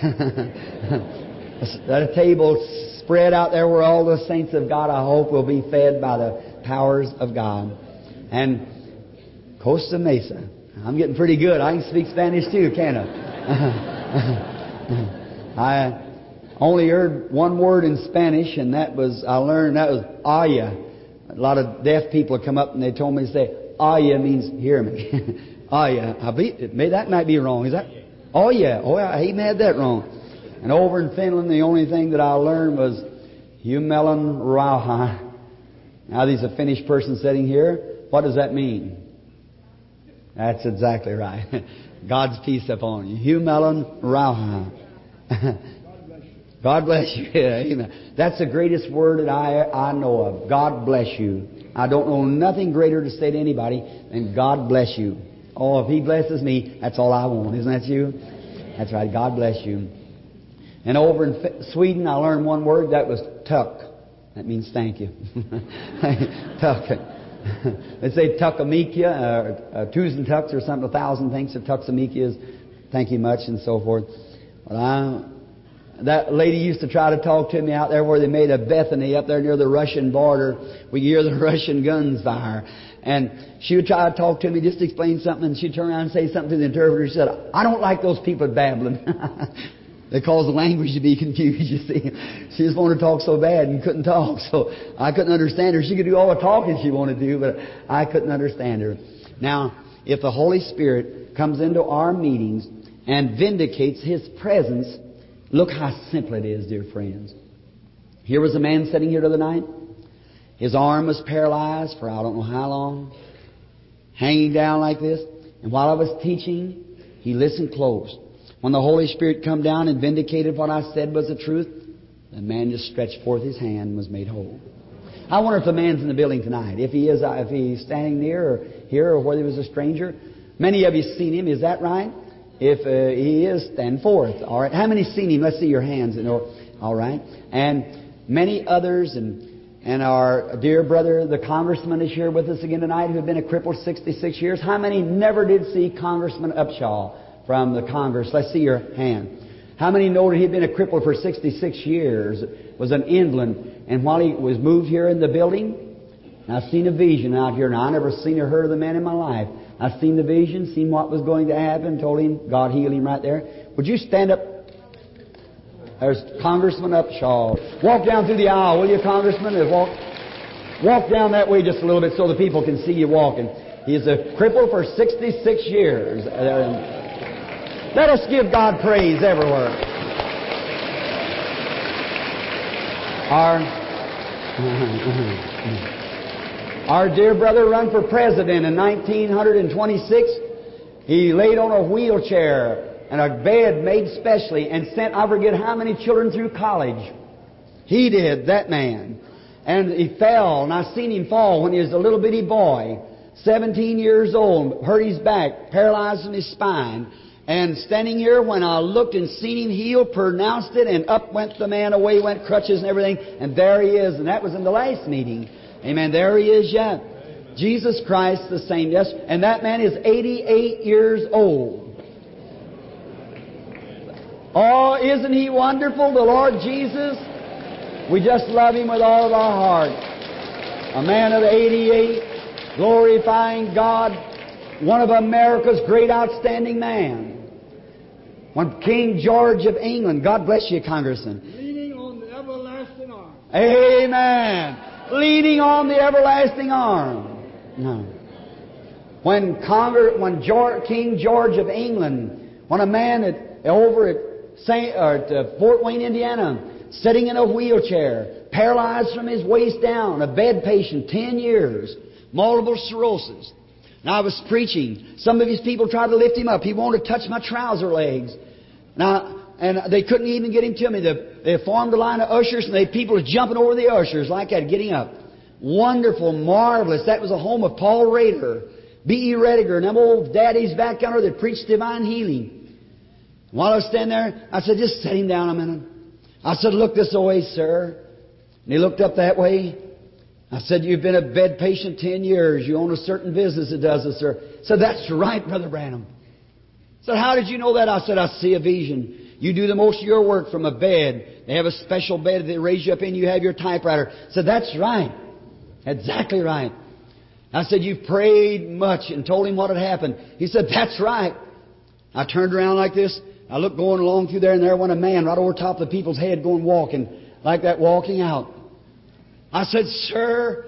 That table spread out there where all the saints of God, I hope, will be fed by the powers of God. And Costa Mesa. I'm getting pretty good. I can speak Spanish too, can't I? I only heard one word in Spanish, and that was, I learned that was Aya. A lot of deaf people come up and they told me to say, Aya means hear me. Aya. I believe, maybe that might be wrong. Is that? Oh yeah. Oh yeah. He had that wrong. And over in Finland, the only thing that I learned was Jumalan rauha. Now, there's a Finnish person sitting here. What does that mean? That's exactly right. God's peace upon you. Jumalan rauha. God bless you. Yeah, amen. That's the greatest word that I I know of. God bless you. I don't know nothing greater to say to anybody than God bless you. Oh, if He blesses me, that's all I want. Isn't that you? That's right. God bless you. And over in F- Sweden, I learned one word. That was tuck. That means thank you. Tuck. They say tuckamikia, uh, uh, tusen tucks or something. A thousand thanks. Or tuckamikia is thank you much and so forth. But I, That lady used to try to talk to me out there where they made a Bethany up there near the Russian border. We could hear the Russian guns fire. And she would try to talk to me, just explain something, and she'd turn around and say something to the interpreter. She said, I don't like those people babbling. They cause the language to be confused, you see. She just wanted to talk so bad and couldn't talk. So I couldn't understand her. She could do all the talking she wanted to do, but I couldn't understand her. Now, if the Holy Spirit comes into our meetings and vindicates His presence, look how simple it is, dear friends. Here was a man sitting here the other night. His arm was paralyzed for I don't know how long, hanging down like this. And while I was teaching, he listened close. When the Holy Spirit come down and vindicated what I said was the truth, the man just stretched forth his hand and was made whole. I wonder if the man's in the building tonight. If he is, if he's standing near or here, or whether he was a stranger. Many of you seen him. Is that right? If uh, he is, stand forth. All right. How many seen him? Let's see your hands. All right. And many others, and and our dear brother, the congressman, is here with us again tonight, who had been a cripple sixty-six years. How many never did see Congressman Upshaw from the Congress? Let's see your hand. How many know that he'd been a cripple for sixty-six years, was in England, and while he was moved here in the building, I've seen a vision out here. Now, I never seen or heard of the man in my life. I've seen the vision, seen what was going to happen, told him God healed him right there. Would you stand up? There's Congressman Upshaw. Walk down through the aisle, will you, Congressman? Walk, walk down that way just a little bit so the people can see you walking. He is a cripple for sixty-six years. Let us give God praise everywhere. Our, our dear brother run for president in nineteen twenty-six. He laid on a wheelchair and a bed made specially and sent, I forget how many children through college. He did, that man. And he fell, and I seen him fall when he was a little bitty boy, seventeen years old, hurt his back, paralyzed in his spine. And standing here, when I looked and seen him healed, pronounced it, and up went the man, away went crutches and everything, and there he is. And that was in the last meeting. Amen. There he is yet. Amen. Jesus Christ the same. Yes. And that man is eighty-eight years old. Oh, isn't He wonderful, the Lord Jesus? We just love Him with all of our heart. A man of eighty-eight, glorifying God, one of America's great outstanding men. When King George of England, God bless you, Congressman. Leaning on the everlasting arm. Amen. Leaning on the everlasting arm. No. When Congre- when George, King George of England, when a man at, over at, Saint, or at uh, Fort Wayne, Indiana, sitting in a wheelchair, paralyzed from his waist down, a bed patient, ten years, multiple sclerosis. Now, I was preaching. Some of these people tried to lift him up. He wanted to touch my trouser legs. Now, and they couldn't even get him to me. They, they formed a line of ushers, and they people were jumping over the ushers like that, getting up. Wonderful, marvelous. That was the home of Paul Rader, B E Rediger, and them old daddies back yonder that preached divine healing. While I was standing there, I said, just set him down a minute. I said, look this way, sir. And he looked up that way. I said, you've been a bed patient ten years. You own a certain business that does this, sir. I said, that's right, Brother Branham. I said, how did you know that? I said, I see a vision. You do the most of your work from a bed. They have a special bed that they raise you up in. You have your typewriter. I said, that's right. Exactly right. I said, you've prayed much, and told him what had happened. He said, that's right. I turned around like this. I looked going along through there, and there went a man right over top of the people's head going walking, like that, walking out. I said, sir,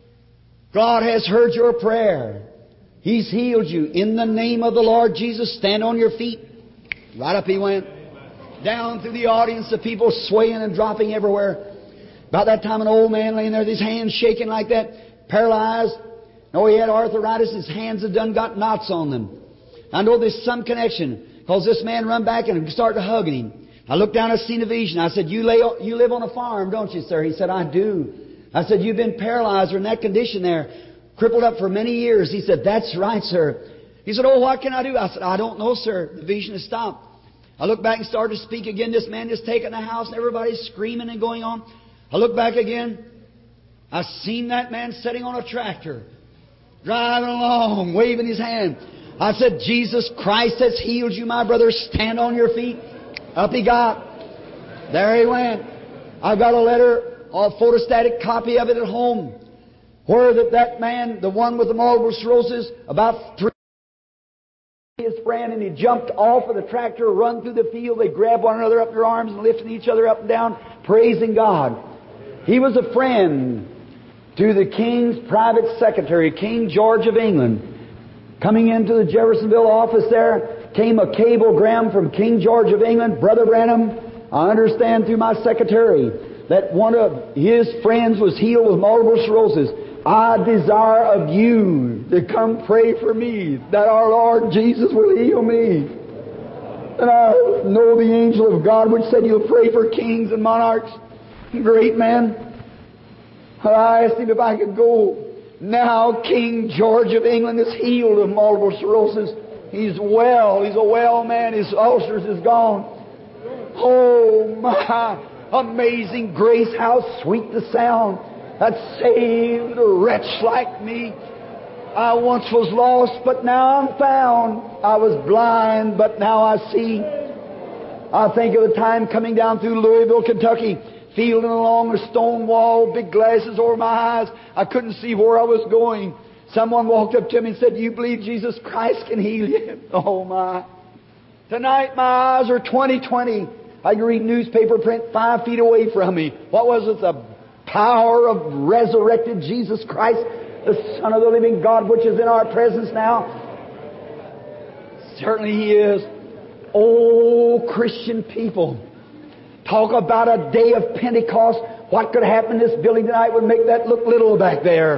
God has heard your prayer. He's healed you. In the name of the Lord Jesus, stand on your feet. Right up he went. Down through the audience, the people swaying and dropping everywhere. About that time, an old man laying there with his hands shaking like that, paralyzed. No, he had arthritis. His hands had done got knots on them. I know there's some connection, because this man run back and started hugging him. I looked down and seen a vision. I said, you, lay, you live on a farm, don't you, sir? He said, I do. I said, you've been paralyzed or in that condition there, crippled up for many years. He said, that's right, sir. He said, oh, what can I do? I said, I don't know, sir. The vision has stopped. I looked back and started to speak again. This man is taking the house and everybody's screaming and going on. I looked back again. I seen that man sitting on a tractor, driving along, waving his hand. I said, Jesus Christ has healed you, my brother. Stand on your feet. Up he got. There he went. I've got a letter, a photostatic copy of it at home, where that, that man, the one with the multiple sclerosis, about three, his friend, and he jumped off of the tractor, run through the field. They grabbed one another up their arms and lifting each other up and down, praising God. He was a friend to the King's private secretary, King George of England. Coming into the Jeffersonville office there came a cablegram from King George of England. Brother Branham, I understand through my secretary that one of his friends was healed with multiple sclerosis. I desire of you to come pray for me that our Lord Jesus will heal me. And I know the angel of God which said you'll pray for kings and monarchs. Great man. I asked him if I could go. Now King George of England is healed of multiple sclerosis. He's well. He's a well man. His ulcers is gone. Oh my amazing grace, how sweet the sound that saved a wretch like me. I once was lost, but now I'm found. I was blind, but now I see. I think of the time coming down through Louisville, Kentucky, feeling along a stone wall, big glasses over my eyes. I couldn't see where I was going. Someone walked up to me and said, "Do you believe Jesus Christ can heal you?" Oh my. Tonight my eyes are twenty twenty. I can read newspaper print five feet away from me. What was it? The power of resurrected Jesus Christ, the Son of the living God, which is in our presence now. Certainly He is. Oh, Christian people, talk about a day of Pentecost. What could happen in this building tonight would make that look little back there.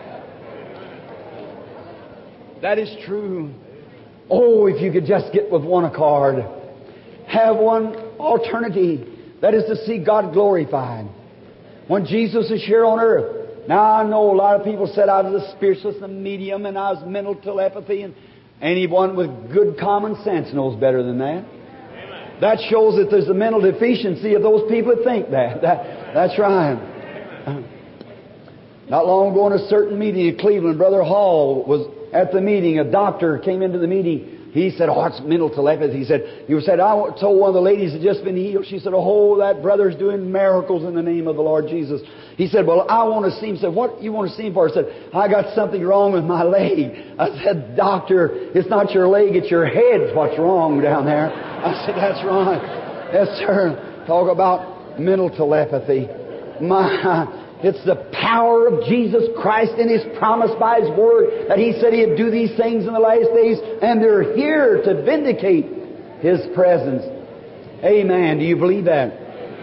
That is true. Oh, if you could just get with one accord. Have one alternative. That is to see God glorified. When Jesus is here on earth. Now I know a lot of people said I was a spiritualist and a medium and I was mental telepathy, and anyone with good common sense knows better than that. Amen. That shows that there's a mental deficiency of those people that think that. that that's right. Not long ago in a certain meeting in Cleveland, Brother Hall was at the meeting. A doctor came into the meeting. He said, "Oh, it's mental telepathy." He said, "He said, I told one of the ladies that just been healed." She said, "Oh, that brother's doing miracles in the name of the Lord Jesus." He said, "Well, I want to see him." He said, "What you want to see him for?" I said, "I got something wrong with my leg." I said, "Doctor, it's not your leg, it's your head. What's wrong down there?" I said, "That's right." Yes, sir. Talk about mental telepathy. My... It's the power of Jesus Christ in His promise by His Word that He said He'd do these things in the last days, and they're here to vindicate His presence. Amen. Do you believe that?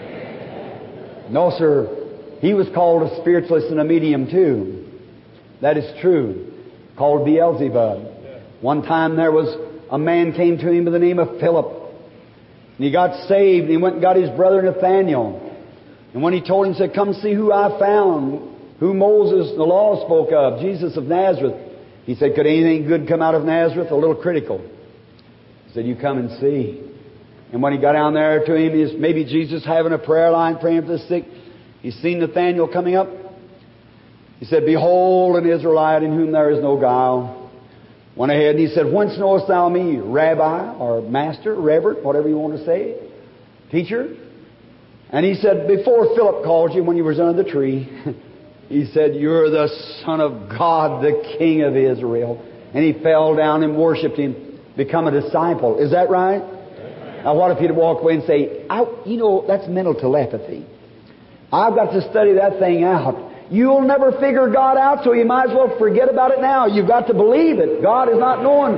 No, sir. He was called a spiritualist and a medium too. That is true. Called Beelzebub. One time there was a man came to him by the name of Philip. And he got saved, and he went and got his brother Nathaniel. And when he told him, he said, "Come see who I found, who Moses, the law, spoke of, Jesus of Nazareth." He said, "Could anything good come out of Nazareth?" A little critical. He said, "You come and see." And when he got down there to him, he's maybe Jesus having a prayer line, praying for the sick. He's seen Nathaniel coming up. He said, "Behold an Israelite in whom there is no guile." Went ahead and he said, "Whence knowest thou me, Rabbi, or Master, Reverend, whatever you want to say, Teacher?" And he said, "Before Philip called you when you was under the tree," he said, "You're the Son of God, the King of Israel." And he fell down and worshipped Him, become a disciple. Is that right? Amen. Now what if he'd walk away and say, I, you know, that's mental telepathy. I've got to study that thing out. You'll never figure God out, so you might as well forget about it now. You've got to believe it. God is not known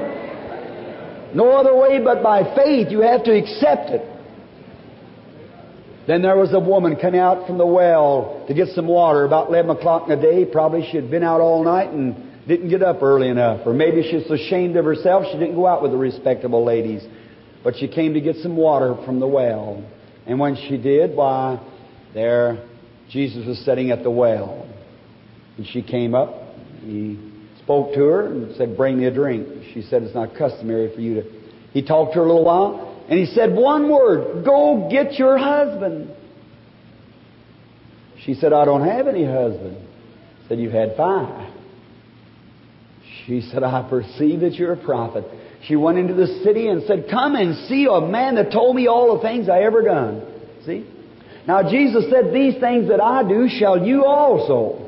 no other way but by faith. You have to accept it. Then there was a woman come out from the well to get some water about eleven o'clock in the day. Probably she had been out all night and didn't get up early enough. Or maybe she's so ashamed of herself she didn't go out with the respectable ladies. But she came to get some water from the well. And when she did, why, there Jesus was sitting at the well. And she came up. He spoke to her and said, "Bring me a drink." She said, "It's not customary for you to..." He talked to her a little while. And he said one word, "Go get your husband." She said, "I don't have any husband." He said, "You've had five." She said, "I perceive that you're a prophet." She went into the city and said, "Come and see a man that told me all the things I ever done." See? Now Jesus said, these things that I do shall you also.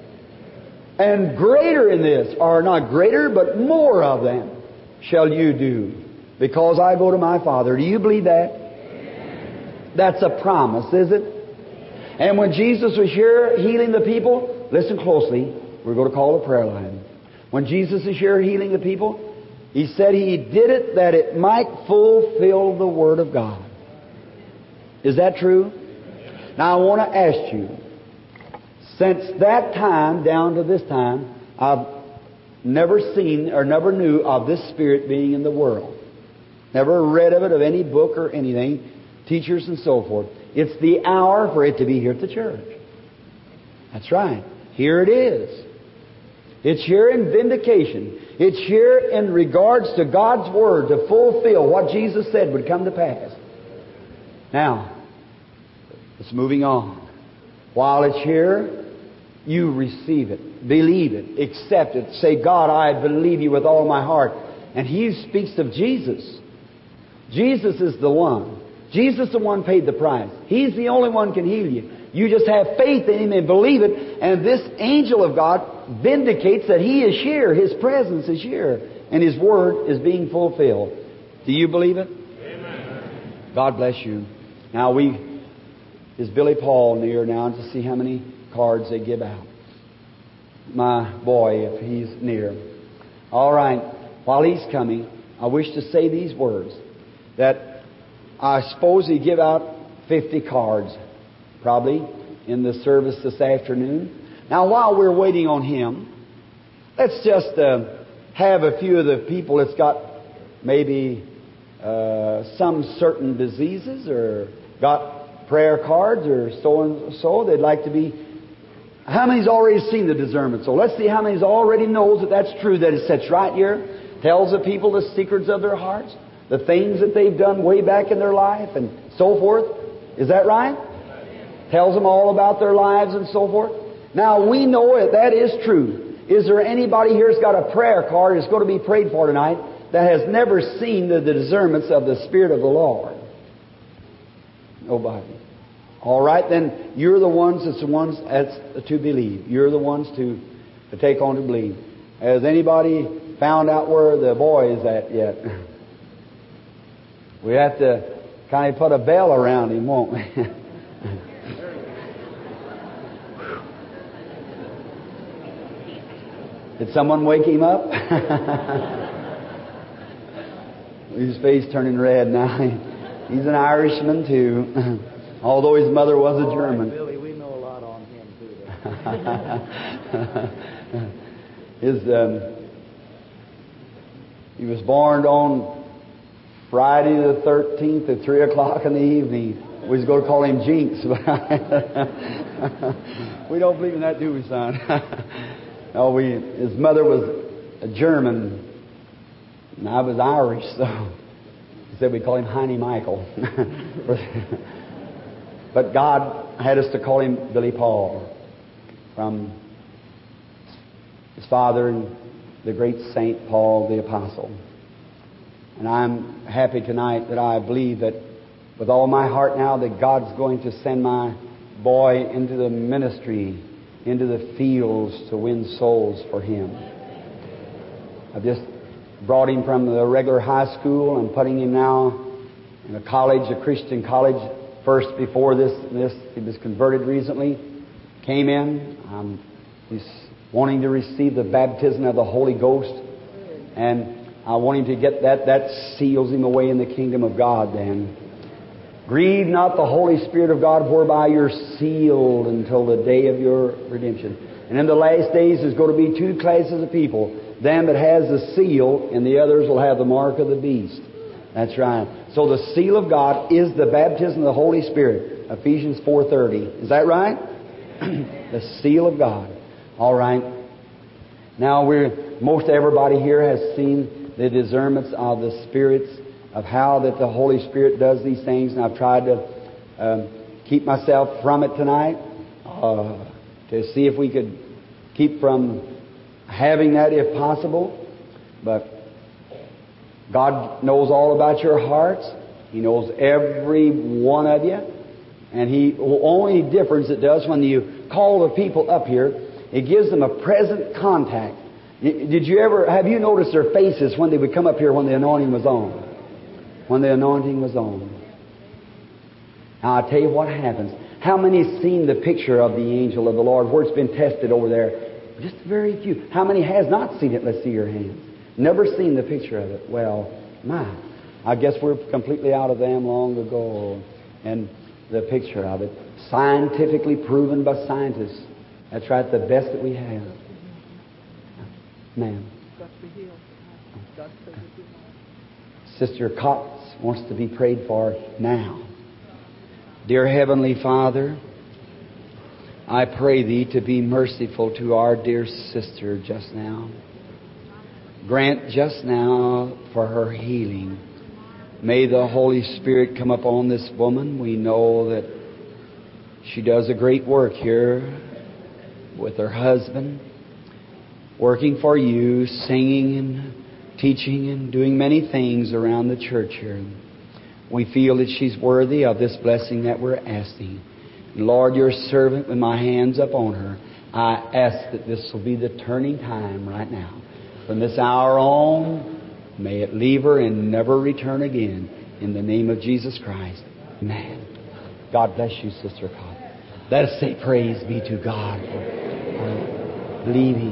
And greater in this, or not greater, but more of them shall you do, because I go to my Father. Do you believe that? That's a promise, is it? And when Jesus was here healing the people, listen closely, we're going to call a prayer line. When Jesus is here healing the people, He said He did it that it might fulfill the Word of God. Is that true? Now I want to ask you, since that time down to this time, I've never seen or never knew of this Spirit being in the world. Never read of it, of any book or anything, teachers and so forth. It's the hour for it to be here at the church. That's right. Here it is. It's here in vindication. It's here in regards to God's Word to fulfill what Jesus said would come to pass. Now, it's moving on. While it's here, you receive it, believe it, accept it. Say, God, I believe you with all my heart. And He speaks of Jesus. Jesus is the one. Jesus is the one paid the price. He's the only one can heal you. You just have faith in Him and believe it. And this angel of God vindicates that He is here. His presence is here. And His Word is being fulfilled. Do you believe it? Amen. God bless you. Now we, is Billy Paul near now to see how many cards they give out? My boy, if he's near. All right. While he's coming, I wish to say these words. That I suppose he give out fifty cards, probably, in the service this afternoon. Now, while we're waiting on him, let's just uh, have a few of the people that's got maybe uh, some certain diseases or got prayer cards or so and so. They'd like to be. How many's already seen the discernment? So let's see how many's already knows that that's true, that it sits right here, tells the people the secrets of their hearts, the things that they've done way back in their life and so forth. Is that right? Tells them all about their lives and so forth. Now, we know it. That is true. Is there anybody here that's got a prayer card that's going to be prayed for tonight that has never seen the, the discernments of the Spirit of the Lord? Nobody. All right, then you're the ones that's the ones that's to believe. You're the ones to, to take on to believe. Has anybody found out where the boy is at yet? We have to kind of put a bell around him, won't we? Did someone wake him up? His face turning red now. He's an Irishman too, although his mother was a German. Billy, we know a lot on him too. His um, he was born on Friday the thirteenth at three o'clock in the evening. We was going to call him Jinx. We don't believe in that, do we, son? No, we. His mother was a German, and I was Irish, so he said we call him Heine Michael. But God had us to call him Billy Paul, from his father and the great Saint Paul the Apostle. And I'm happy tonight that I believe that with all my heart now that God's going to send my boy into the ministry, into the fields to win souls for Him. I've just brought him from the regular high school and putting him now in a college, a Christian college. First, before this, this he was converted recently. Came in. Um, he's wanting to receive the baptism of the Holy Ghost. And I want him to get that. That seals him away in the kingdom of God then. Grieve not the Holy Spirit of God, whereby you're sealed until the day of your redemption. And in the last days there's going to be two classes of people. Them that has the seal, and the others will have the mark of the beast. That's right. So the seal of God is the baptism of the Holy Spirit. Ephesians four thirty. Is that right? The seal of God. All right. Now we're most everybody here has seen the discernments of the spirits, of how that the Holy Spirit does these things, and I've tried to um, keep myself from it tonight uh, to see if we could keep from having that if possible. But God knows all about your hearts. He knows every one of you. And He, the only difference it does when you call the people up here, it gives them a present contact. Did you ever, have you noticed their faces when they would come up here when the anointing was on? When the anointing was on. Now I'll tell you what happens. How many have seen the picture of the angel of the Lord where it's been tested over there? Just very few. How many has not seen it? Let's see your hands. Never seen the picture of it. Well, my, I guess we're completely out of them long ago. And the picture of it, scientifically proven by scientists. That's right, the best that we have. Ma'am. Sister Cox wants to be prayed for now. Dear Heavenly Father, I pray Thee to be merciful to our dear sister just now. Grant just now for her healing. May the Holy Spirit come upon this woman. We know that she does a great work here with her husband, working for You, singing and teaching and doing many things around the church here. We feel that she's worthy of this blessing that we're asking. And Lord, Your servant, with my hands up on her, I ask that this will be the turning time right now. From this hour on, may it leave her and never return again. In the name of Jesus Christ. Amen. God bless you, Sister Cobb. Let us say praise be to God for believing.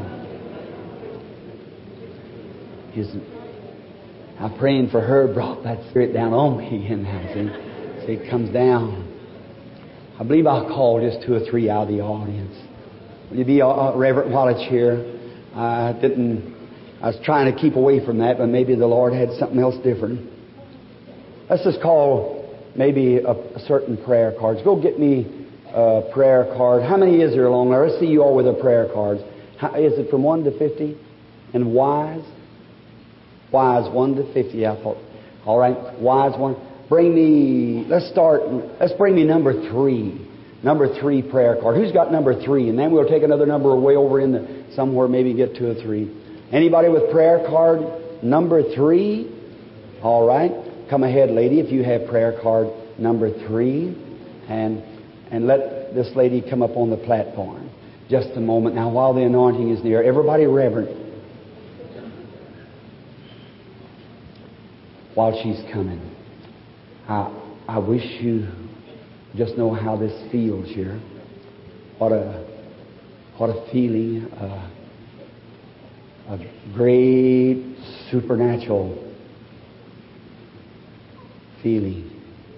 Isn't I'm praying for her, brought that spirit down on me again now. See, see, it comes down. I believe I'll call just two or three out of the audience. Will you be uh, Reverend while it's here? I didn't. I was trying to keep away from that, but maybe the Lord had something else different. Let's just call maybe a, a certain prayer cards. Go get me a prayer card. How many is there along there? Let's see you all with the prayer cards. How, is it from one to fifty? And wise? Wise one to fifty, I thought. All right, wise one. Bring me, let's start, let's bring me number three. Number three prayer card. Who's got number three? And then we'll take another number way over in the, somewhere, maybe get two or three. Anybody with prayer card number three? All right. Come ahead, lady, if you have prayer card number three. And, and let this lady come up on the platform. Just a moment. Now, while the anointing is near, everybody reverent. While she's coming, I, I wish you just know how this feels here. What a, what a feeling, uh, a great supernatural feeling.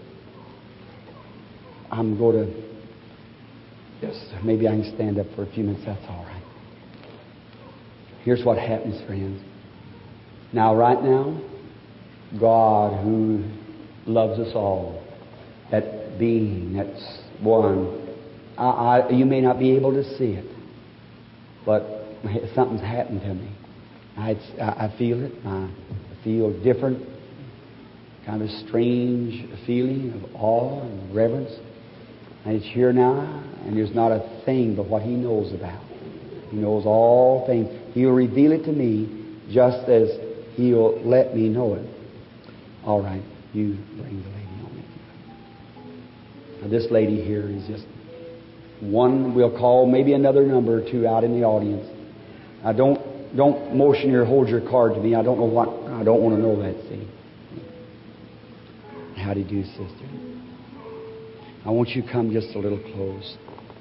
I'm going to just, maybe I can stand up for a few minutes. That's all right. Here's what happens, friends. Now, right now, God, who loves us all, that being, that's one. I, I, you may not be able to see it, but something's happened to me. I, I feel it. I feel different, kind of strange feeling of awe and reverence. And it's here now, and there's not a thing but what He knows about. He knows all things. He'll reveal it to me just as He'll let me know it. All right, you bring the lady on in. Now, this lady here is just one. We'll call maybe another number or two out in the audience. I don't don't motion or hold your card to me. I don't know what. I don't want to know that. See. How do you do, sister? I want you to come just a little close.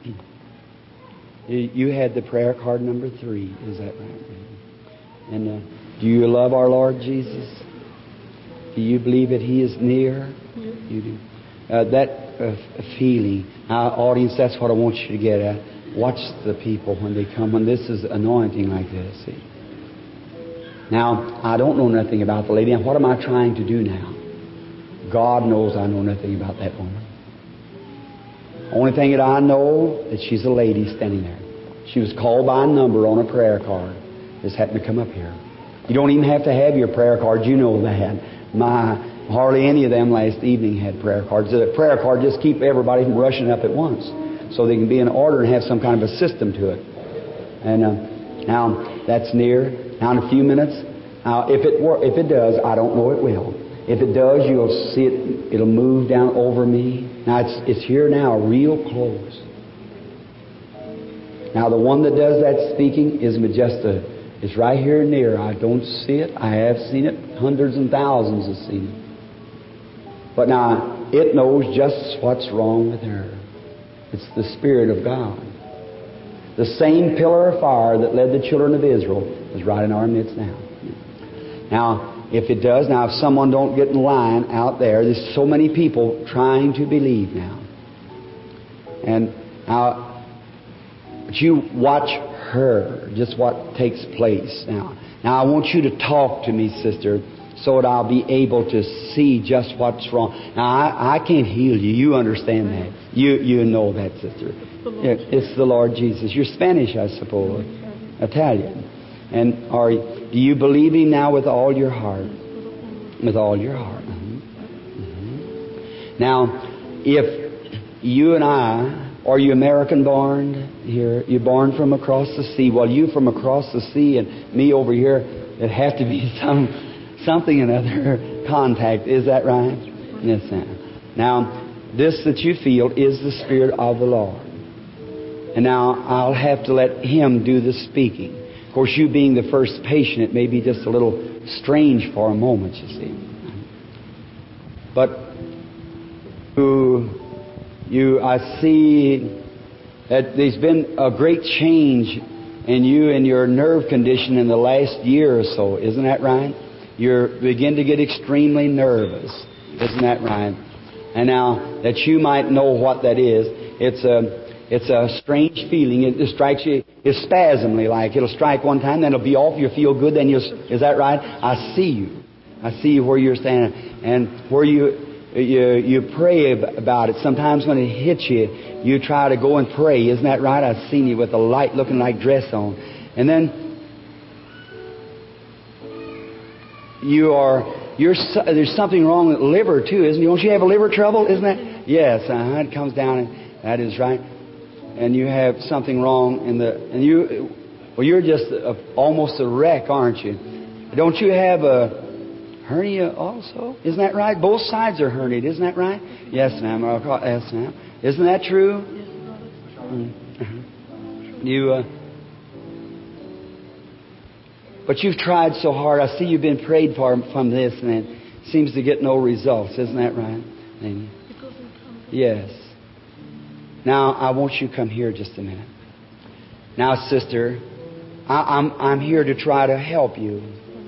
You, you had the prayer card number three. Is that right? And uh, do you love our Lord Jesus? Do you believe that He is near? Yes. You do. Uh, that uh, feeling, now, audience, that's what I want you to get at. Watch the people when they come, when this is anointing like this. See? Now, I don't know nothing about the lady. And what am I trying to do now? God knows I know nothing about that woman. Only thing that I know that she's a lady standing there. She was called by a number on a prayer card. Just happened to come up here. You don't even have to have your prayer cards. You know that. My, hardly any of them last evening had prayer cards. The prayer card just keep everybody from rushing up at once, so they can be in order and have some kind of a system to it. And uh, now that's near. Now in a few minutes. Now if it wor- if it does, I don't know it will. If it does, you'll see it. It'll move down over me. Now, it's, it's here now, real close. Now, the one that does that speaking is Majestic. It's right here near. I don't see it. I have seen it. Hundreds and thousands have seen it. But now, it knows just what's wrong with her. It's the Spirit of God. The same pillar of fire that led the children of Israel is right in our midst now. Now, if it does, now if someone don't get in line out there, there's so many people trying to believe now. And now, but you watch her, just what takes place now. Now, I want you to talk to me, sister, so that I'll be able to see just what's wrong. Now, I, I can't heal you. You understand that. You you know that, sister. It's the Lord Jesus. You're Spanish, I suppose. Italian. And are do you believe Him now with all your heart? With all your heart. Mm-hmm. Mm-hmm. Now, if you and I, are you American born here? You're born from across the sea. Well, you from across the sea and me over here, it have to be some something another contact. Is that right? Yes, ma'am. Now, this that you feel is the Spirit of the Lord. And now I'll have to let Him do the speaking. Of course, you being the first patient, it may be just a little strange for a moment, you see. But you, you, I see that there's been a great change in you and your nerve condition in the last year or so. Isn't that right? You begin to get extremely nervous. Isn't that right? And now that you might know what that is, it's a it's a strange feeling. It just strikes you. It's spasmly like. It'll strike one time, then it'll be off. You feel good, then you'll. Is that right? I see you. I see you where you're standing, and where you you you pray about it. Sometimes when it hits you, you try to go and pray. Isn't that right? I've seen you with a light looking like dress on, and then you are. You're, there's something wrong with liver too, isn't it? Don't you have a liver trouble? Isn't that? Yes, uh-huh, it comes down, and that is right. And you have something wrong in the, and you, well, you're just a, almost a wreck, aren't you? Don't you have a hernia also? Isn't that right? Both sides are herniated, isn't that right? Yes, ma'am. Yes, ma'am. Isn't that true? Mm-hmm. You. Uh, But you've tried so hard. I see you've been prayed for from this, and it seems to get no results. Isn't that right? Amy? Yes. Now, I want you to come here just a minute. Now, sister, I, I'm I'm here to try to help you.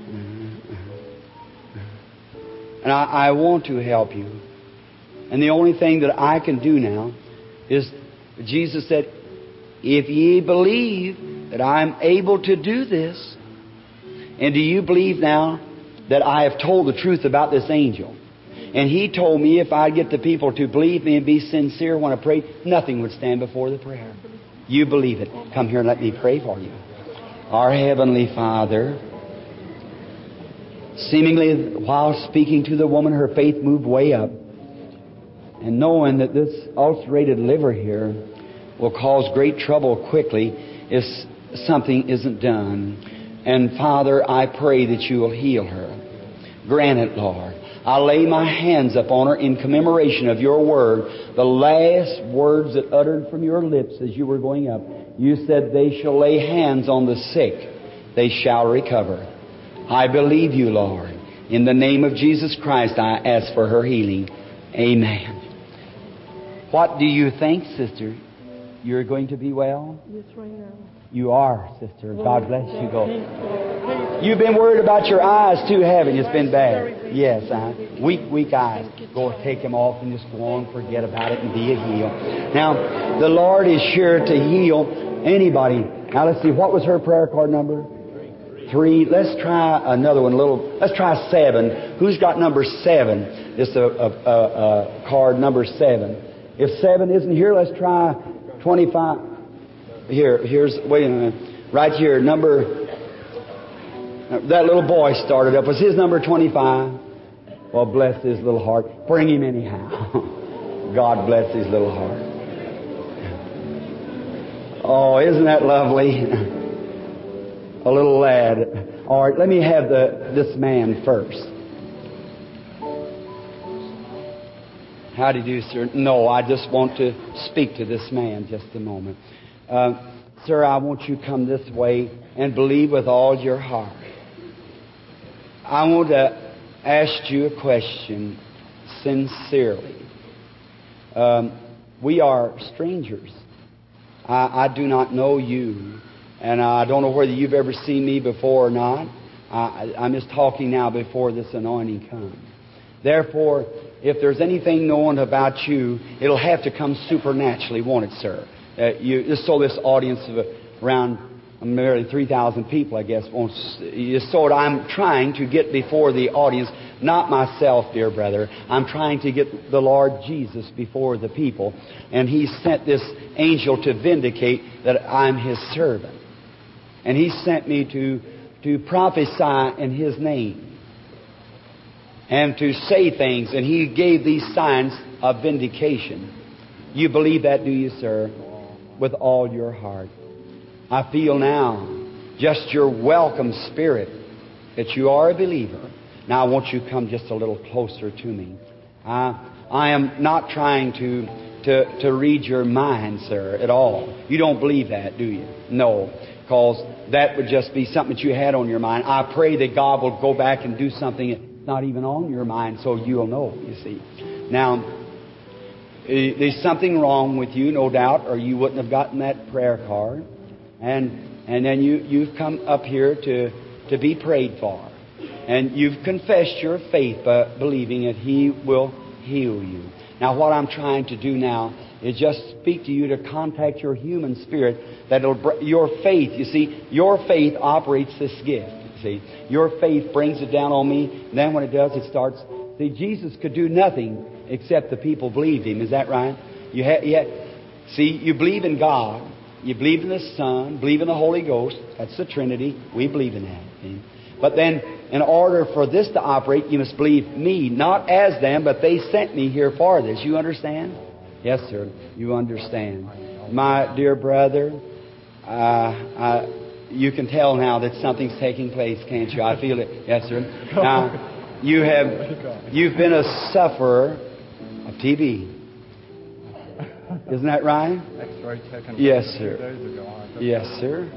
And I, I want to help you. And the only thing that I can do now is, Jesus said, if ye believe that I'm able to do this, and do you believe now that I have told the truth about this angel? And he told me if I'd get the people to believe me and be sincere when I prayed, nothing would stand before the prayer. You believe it. Come here and let me pray for you. Our Heavenly Father, seemingly while speaking to the woman, her faith moved way up. And knowing that this ulcerated liver here will cause great trouble quickly if something isn't done. And Father, I pray that you will heal her. Grant it, Lord. I lay my hands upon her in commemoration of your word. The last words that uttered from your lips as you were going up. You said, they shall lay hands on the sick. They shall recover. I believe you, Lord. In the name of Jesus Christ, I ask for her healing. Amen. What do you think, sister? You're going to be well? Yes, right now. You are, sister. God bless you. Go. You've been worried about your eyes too, haven't you? It's been bad. Yes, uh, weak, weak eyes. Go take them off and just go on, forget about it, and be healed. Now, the Lord is sure to heal anybody. Now, let's see. What was her prayer card number? Three. Let's try another one. A little. Let's try seven. Who's got number seven? It's a, a, a, a card number seven. If seven isn't here, let's try twenty-five. Here, here's, wait a minute. Right here, number, that little boy started up. Was his number twenty-five? Well, bless his little heart. Bring him anyhow. God bless his little heart. Oh, isn't that lovely? A little lad. All right, let me have the this man first. How do you do, sir? No, I just want to speak to this man just a moment. Uh, sir, I want you to come this way and believe with all your heart. I want to ask you a question sincerely. Um, we are strangers. I, I do not know you, and I don't know whether you've ever seen me before or not. I, I'm just talking now before this anointing comes. Therefore, if there's anything known about you, it'll have to come supernaturally, won't it, sir? Uh, you, just so this audience of around nearly three thousand people, I guess, won't. Just so I'm trying to get before the audience, not myself, dear brother. I'm trying to get the Lord Jesus before the people, and He sent this angel to vindicate that I'm His servant, and He sent me to to prophesy in His name and to say things, and He gave these signs of vindication. You believe that, do you, sir? With all your heart. I feel now just your welcome spirit that you are a believer. Now I want you to come just a little closer to me. I, I am not trying to, to, to read your mind, sir, at all. You don't believe that, do you? No, because that would just be something that you had on your mind. I pray that God will go back and do something that's not even on your mind, so you'll know, you see. Now, there's something wrong with you, no doubt, or you wouldn't have gotten that prayer card. And and then you, you've come up here to, to be prayed for. And you've confessed your faith by believing that He will heal you. Now, what I'm trying to do now is just speak to you to contact your human spirit. That'll your faith, you see, your faith operates this gift. You see, your faith brings it down on me. And then when it does, it starts. See, Jesus could do nothing except the people believed Him. Is that right? You ha- you ha- see, you believe in God. You believe in the Son, believe in the Holy Ghost. That's the Trinity. We believe in that. See? But then, in order for this to operate, you must believe me, not as them, but they sent me here for this. You understand? Yes, sir. You understand. My dear brother, uh, I, you can tell now that something's taking place, can't you? I feel it. Yes, sir. Now, you have, you've been a sufferer of T B. Isn't that right? X-ray taken yes, sir. Days ago. Yes, sir.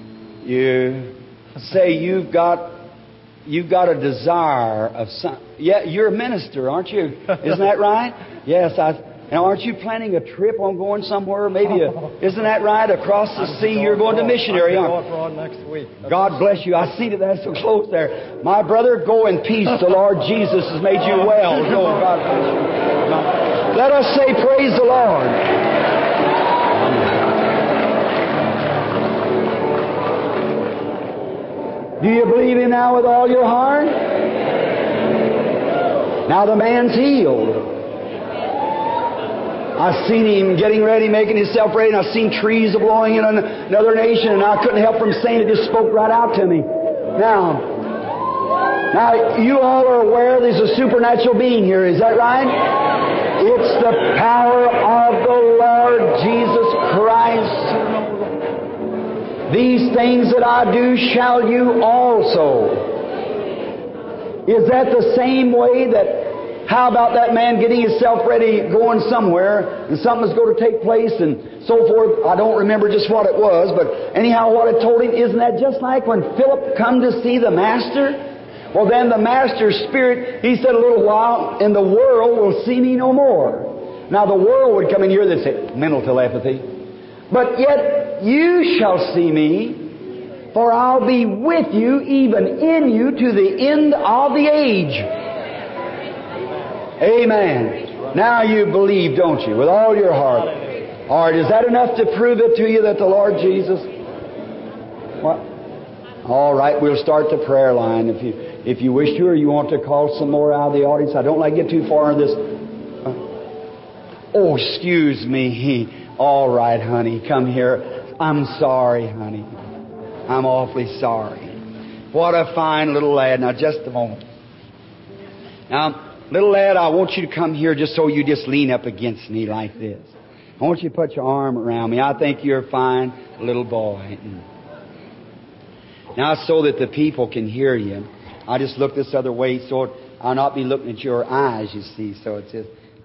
You say you've got you've got a desire of some. Yeah, you're a minister, aren't you? Isn't that right? Yes. I. Now, aren't you planning a trip on going somewhere? Maybe a, isn't that right? Across the sea, you're going to missionary. I'm going abroad next week. God bless you. I see that that's so close there. My brother, go in peace. The Lord Jesus has made you well. Go, God bless you. Let us say, praise the Lord. Do you believe Him now with all your heart? Now the man's healed. I've seen him getting ready, making himself ready, and I've seen trees blowing in another nation, and I couldn't help from saying it. Just spoke right out to me. Now, now you all are aware there's a supernatural being here. Is that right? It's the power of the Lord Jesus Christ. These things that I do shall you also. Is that the same way that? How about that man getting himself ready, going somewhere, and something's going to take place, and so forth? I don't remember just what it was, but anyhow, what it told him, isn't that just like when Philip come to see the Master? Well, then the Master's Spirit, he said a little while, and the world will see me no more. Now, the world would come in here and say, mental telepathy. But yet, you shall see me, for I'll be with you, even in you, to the end of the age. Amen. Now you believe, don't you, with all your heart. All right, is that enough to prove it to you that the Lord Jesus? What? All right, we'll start the prayer line if you if you wish to, or you want to call some more out of the audience. I don't like to get too far in this. Oh, excuse me. All right, honey, come here. I'm sorry, honey. I'm awfully sorry. What a fine little lad. Now, just a moment. Now, little lad, I want you to come here just so you just lean up against me like this. I want you to put your arm around me. I think you're a fine little boy. Now, so that the people can hear you, I just look this other way so I'll not be looking at your eyes, you see. So it's just,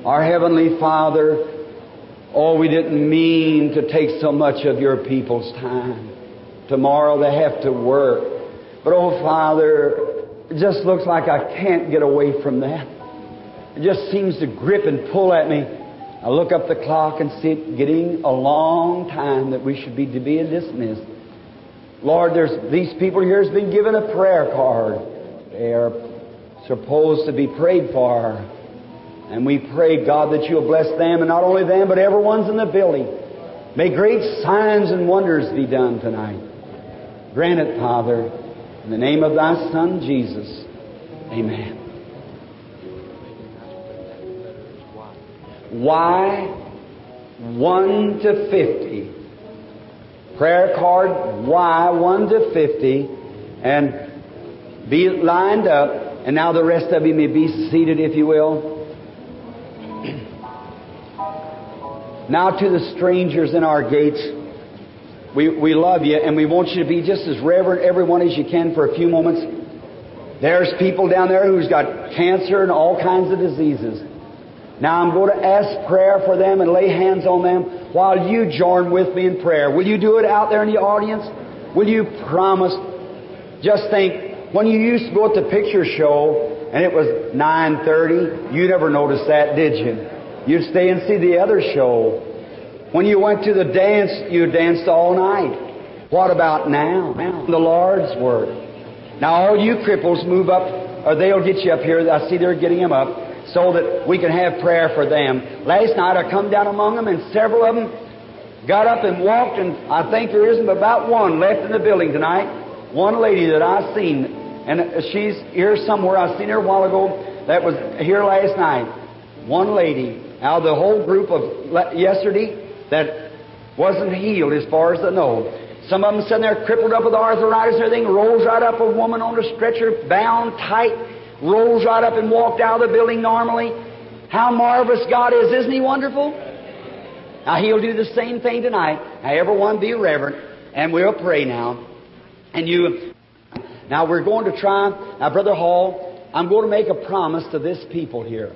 Our Heavenly Father, oh, we didn't mean to take so much of your people's time. Tomorrow they have to work. But, oh, Father, it just looks like I can't get away from that. It just seems to grip and pull at me. I look up the clock and see it getting a long time that we should be to be dismissed. Lord, there's these people here has been given a prayer card. They are supposed to be prayed for. And we pray, God, that you'll bless them, and not only them, but everyone's in the building. May great signs and wonders be done tonight. Grant it, Father, in the name of thy Son, Jesus. Amen. Y one to fifty. Prayer card Y one to fifty. And be lined up. And now the rest of you may be seated, if you will. Now to the strangers in our gates, we, we love you and we want you to be just as reverent, everyone, as you can for a few moments. There's people down there who's got cancer and all kinds of diseases. Now I'm going to ask prayer for them and lay hands on them while you join with me in prayer. Will you do it out there in the audience? Will you promise? Just think, when you used to go at the picture show and it was nine thirty, you never noticed that, did you? You'd stay and see the other show. When you went to the dance, you danced all night. What about now? Now, the Lord's Word. Now, all you cripples move up, or they'll get you up here. I see they're getting them up so that we can have prayer for them. Last night, I come down among them, and several of them got up and walked, and I think there isn't about one left in the building tonight. One lady that I seen, and she's here somewhere. I seen her a while ago. That was here last night. One lady out of the whole group of yesterday that wasn't healed as far as I know. Some of them sitting there crippled up with arthritis and everything, rolls right up, a woman on a stretcher, bound tight, rolls right up and walked out of the building normally. How marvelous God is. Isn't He wonderful? Now He'll do the same thing tonight. Now everyone be reverent, and we'll pray now. And you, now we're going to try, now Brother Hall, I'm going to make a promise to this people here.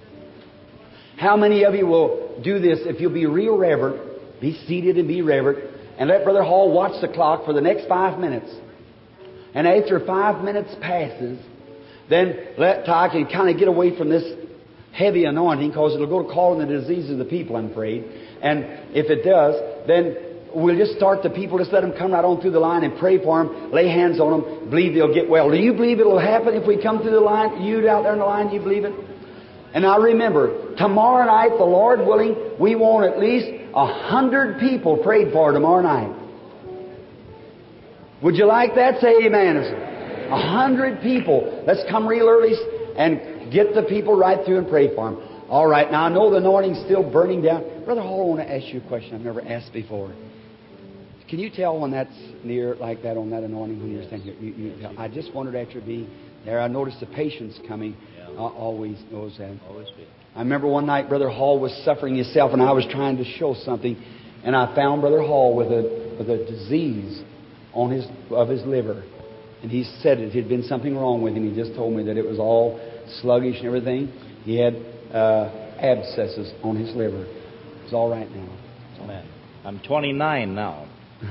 How many of you will do this if you'll be real reverent, be seated and be reverent, and let Brother Hall watch the clock for the next five minutes. And after five minutes passes, then let Ty can kind of get away from this heavy anointing, because it'll go to calling the diseases of the people, I'm afraid. And if it does, then we'll just start the people, just let them come right on through the line and pray for them, lay hands on them, believe they'll get well. Do you believe it'll happen if we come through the line? You out there in the line, do you believe it? And now remember, tomorrow night, the Lord willing, we want at least a hundred people prayed for tomorrow night. Would you like that? Say amen. A hundred people. Let's come real early and get the people right through and pray for them. All right, now I know the anointing's still burning down. Brother Hall, I want to ask you a question I've never asked before. Can you tell when that's near like that on that anointing when you're standing here? You, you tell. I just wondered after it be there. I noticed the patience coming. I always knows that. Always be. I remember one night Brother Hall was suffering himself, and I was trying to show something, and I found Brother Hall with a with a disease on his of his liver, and he said it had been something wrong with him. He just told me that it was all sluggish and everything. He had uh, abscesses on his liver. It's all right now. Amen. I'm twenty-nine now.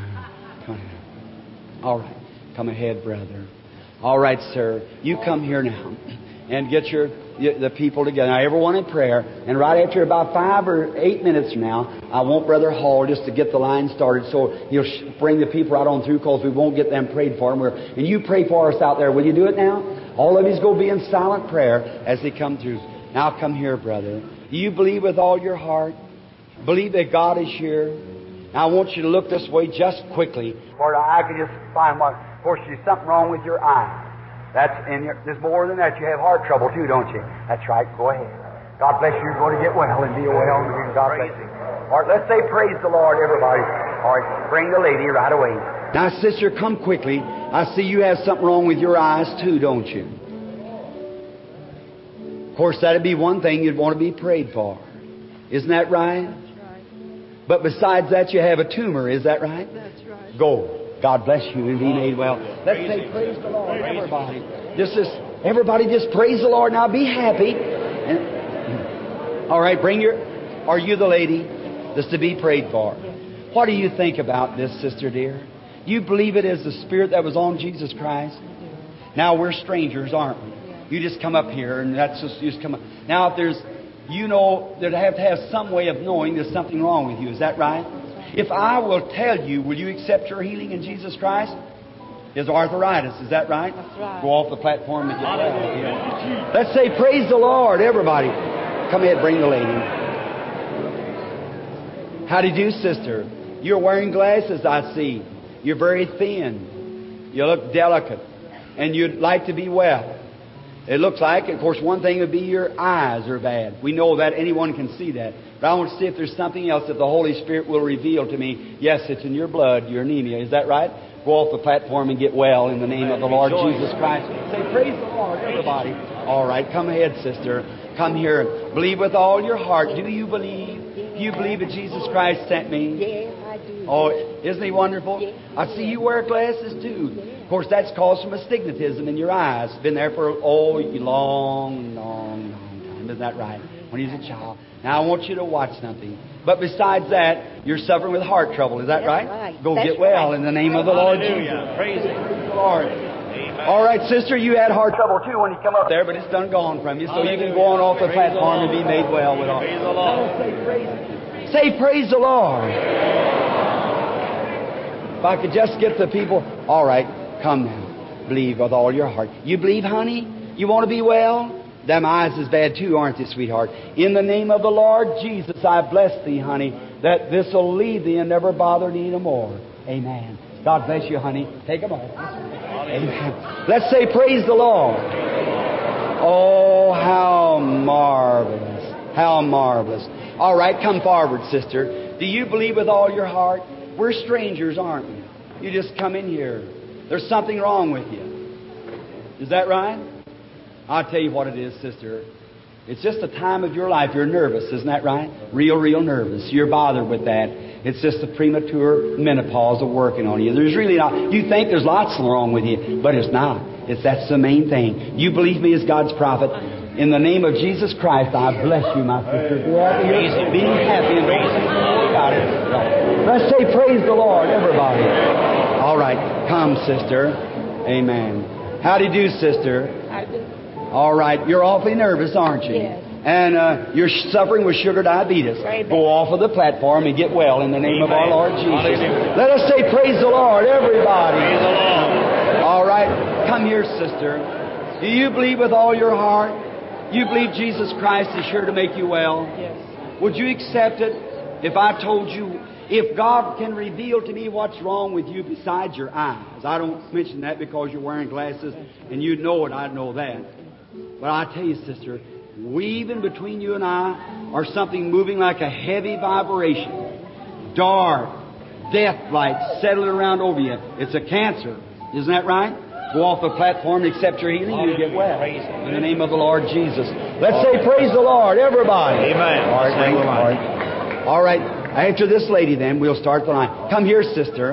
All right, come ahead, brother. All right, sir. You come here now. And get your the people together. Now, everyone in prayer. And right after about five or eight minutes from now, I want Brother Hall just to get the line started so he'll bring the people right on through, because we won't get them prayed for. And, we're, and you pray for us out there. Will you do it now? All of you's going to be in silent prayer as they come through. Now come here, brother. Do you believe with all your heart? Believe that God is here? Now I want you to look this way just quickly. For I can just find one. Of course, there's something wrong with your eye. That's in your, there's more than that. You have heart trouble too, don't you? That's right. Go ahead. God bless you. You're going to get well and be well. And God bless you. All right, let's say praise the Lord, everybody. All right, bring the lady right away. Now, sister, come quickly. I see you have something wrong with your eyes too, don't you? Of course, that'd be one thing you'd want to be prayed for. Isn't that right? That's right. But besides that, you have a tumor. Is that right? That's right. Go. God bless you and be made well. Let's say praise the Lord, everybody. Just, just everybody just praise the Lord. Now be happy. And All right, bring your... Are you the lady that's to be prayed for? What do you think about this, sister dear? You believe it is the Spirit that was on Jesus Christ? Now, we're strangers, aren't we? You just come up here, and that's just... You just come up. Now, if there's... You know that I have to have some way of knowing there's something wrong with you. Is that right? If I will tell you, will you accept your healing in Jesus Christ? Is arthritis, is that right? That's right. Go off the platform and get well. Yeah. Let's say, praise the Lord, everybody. Come ahead, bring the lady. How do you do, sister? You're wearing glasses, I see. You're very thin. You look delicate. And you'd like to be well. It looks like, of course, one thing would be your eyes are bad. We know that. Anyone can see that. But I want to see if there's something else that the Holy Spirit will reveal to me. Yes, it's in your blood, your anemia. Is that right? Go off the platform and get well in the name of the Lord Jesus Christ. Say, praise the Lord, everybody. All right, come ahead, sister. Come here. Believe with all your heart. Do you believe? Do you believe that Jesus Christ sent me? Yes, I do. Oh, isn't He wonderful? I see you wear glasses too. Of course, that's caused from astigmatism in your eyes. Been there for, oh, a long, long, long time. Isn't that right? When he was a child. Now, I want you to watch something. But besides that, you're suffering with heart trouble. Is that That's right? right. Go That's get well right. in the name of the Lord Jesus. Hallelujah. Praise Him. Praise the Lord. Amen. All right, sister, you had heart trouble too when you come up there, but it's done gone from you. So you can go on off the Praise the platform and be Lord. made well with all. Praise the Lord. Say praise, say praise the Lord. If I could just get the people. All right, come now. Believe with all your heart. You believe, honey? You want to be well? Them eyes is bad too, aren't they, sweetheart? In the name of the Lord Jesus, I bless thee, honey, that this will leave thee and never bother thee no more. Amen. God bless you, honey. Take them off. Amen. Let's say praise the Lord. Oh, how marvelous. How marvelous. All right, come forward, sister. Do you believe with all your heart? We're strangers, aren't we? You just come in here. There's something wrong with you. Is that right? I'll tell you what it is, sister. It's just a time of your life. You're nervous, isn't that right? Real, real nervous. You're bothered with that. It's just the premature menopause of working on you. There's really not. You think there's lots wrong with you, but it's not. It's that's the main thing. You believe me as God's prophet. In the name of Jesus Christ, I bless you, my sister. Be happy, be happy and don't think more about it. Let's say praise the Lord, everybody. All right, come, sister. Amen. How do you do, sister? I do. All right, you're awfully nervous, aren't you? Yes. And uh, you're suffering with sugar diabetes. Amen. Go off of the platform and get well in the name Amen. of our Lord Jesus. Hallelujah. Let us say praise the Lord, everybody. Praise the Lord. All right, come here, sister. Do you believe with all your heart? You believe Jesus Christ is here to make you well? Yes. Would you accept it if I told you, if God can reveal to me what's wrong with you besides your eyes? I don't mention that because you're wearing glasses and you know it, I know that. But I tell you, sister, weaving between you and I are something moving like a heavy vibration. Dark, death light settling around over you. It's a cancer. Isn't that right? Go off the platform and accept your healing, you get well. In the name of the Lord Jesus. Let's say praise the Lord, everybody. Amen. All right, Say all amen. right. All right. After this lady, then, we'll start the line. Come here, sister.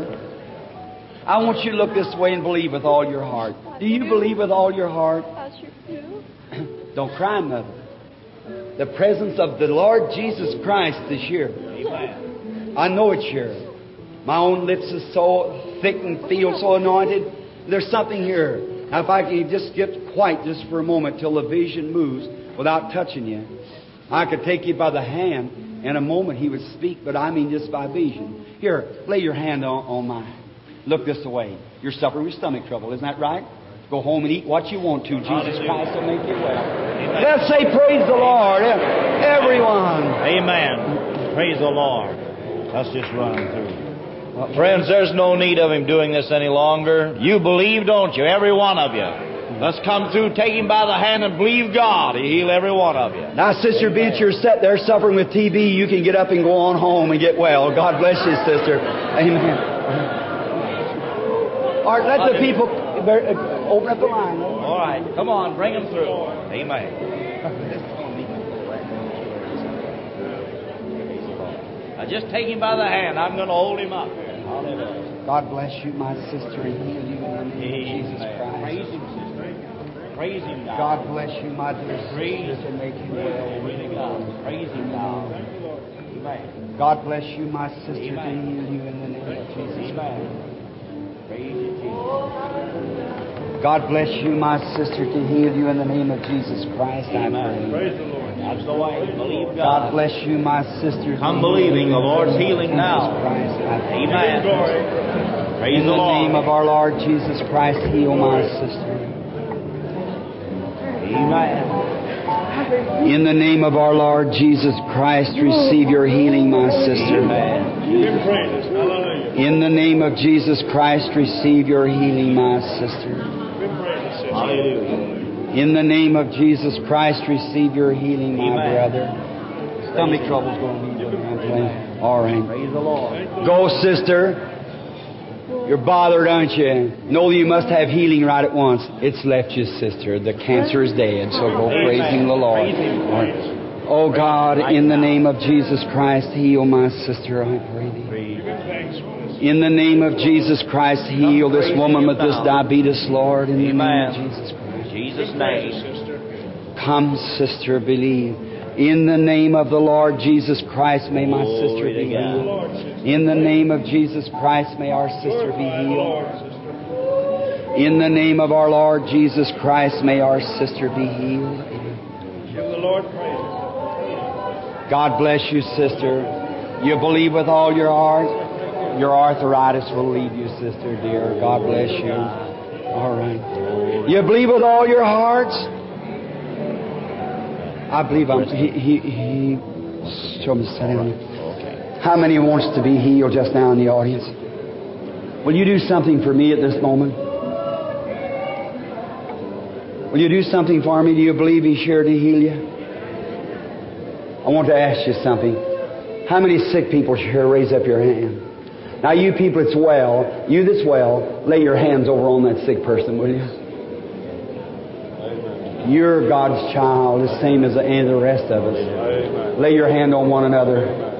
I want you to look this way and believe with all your heart. Do you believe with all your heart? I sure do. Don't cry, mother. The presence of the Lord Jesus Christ is here. Amen. I know it's here. My own lips is so thick and feel so anointed. There's something here. Now, if I can just get quiet just for a moment till the vision moves without touching you, I could take you by the hand. In a moment He would speak, but I mean just by vision. Here, lay your hand on, on mine. Look this way. You're suffering with stomach trouble, isn't that right? Go home and eat what you want to. Jesus Christ will make you well. Amen. Let's say praise the Lord, everyone. Amen. Praise the Lord. Let's just run through. Well, friends, there's no need of him doing this any longer. You believe, don't you? Every one of you. Let's come through, take him by the hand and believe God. He heal every one of you. Now, Sister Beach, you're set there suffering with T B. You can get up and go on home and get well. God bless you, sister. Amen. All right, let the people open up the line. All right, come on, bring them through. Amen. Now just take him by the hand. I'm going to hold him up here. Hallelujah. God bless you, my sister, and heal you in the name of Jesus Christ. Praise him, sister. Praise him, God. God bless you, my dear Praise sister, and make you well. Praise God. Praise him. Amen. God bless you, my sister, to heal Amen. you in the name of Jesus. Amen. Praise you, Jesus. God bless you, my sister, to heal you in the name of Jesus Christ. I Amen. pray. Praise the Lord. That's the way. Believe God God. bless you, my sister. to Come heal you believing. in The Lord's name of healing Jesus now. Christ, I pray. Amen. Glory. Praise In the the name Lord. of our Lord Jesus Christ, heal my sister. Amen. In the name of our Lord Jesus Christ, receive your healing, my sister. Amen. Give him praises. Hallelujah. In the name of Jesus Christ, receive your healing, my sister. Give him praises, sister. Hallelujah. In the name of Jesus Christ, receive your healing, my Amen. brother. Stomach trouble's going to leave you. Amen. All right. Praise the Lord. Go, sister. You're bothered, aren't you? Know you must have healing right at once. It's left you, sister. The cancer is dead, so go Amen. praising the Lord. Praise Him. All right. Oh God, in the name of Jesus Christ, heal my sister, I pray thee. Praise In the name of Jesus Christ, heal this woman with this diabetes, Lord, in the name of Amen. Jesus Christ. In Jesus' name. Come, sister, believe. In the name of the Lord Jesus Christ, may my sister Glory to be God. healed. In the name of Jesus Christ, may our sister be healed. In the name of our Lord Jesus Christ, may our sister be healed. Give the Lord praise. God bless you, sister. You believe with all your heart. Your arthritis will leave you, sister dear. God bless you. All right. You believe with all your hearts. I believe I'm. He he he. Show me sit down. How many wants to be healed just now in the audience? Will you do something for me at this moment? Will you do something for me? Do you believe He's sure to heal you? I want to ask you something. How many sick people here? Raise up your hand. Now, you people that's well, you that's well, lay your hands over on that sick person, will you? You're God's child, the same as any of the rest of us. Lay your hand on one another.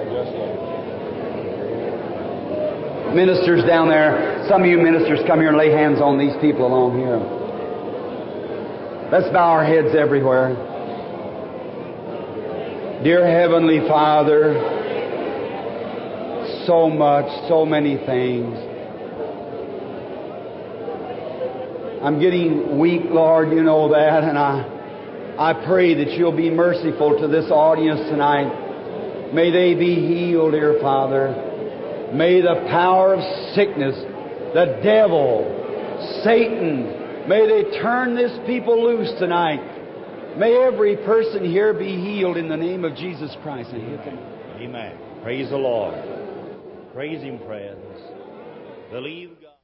Ministers down there, some of you ministers come here and lay hands on these people along here. Let's bow our heads everywhere. Dear Heavenly Father, so much, so many things. I'm getting weak, Lord, you know that, and I I pray that You'll be merciful to this audience tonight. May they be healed, dear Father. May the power of sickness, the devil, Satan, may they turn this people loose tonight. May every person here be healed in the name of Jesus Christ. Amen. Praise the Lord. Praise Him, friends. Believe God.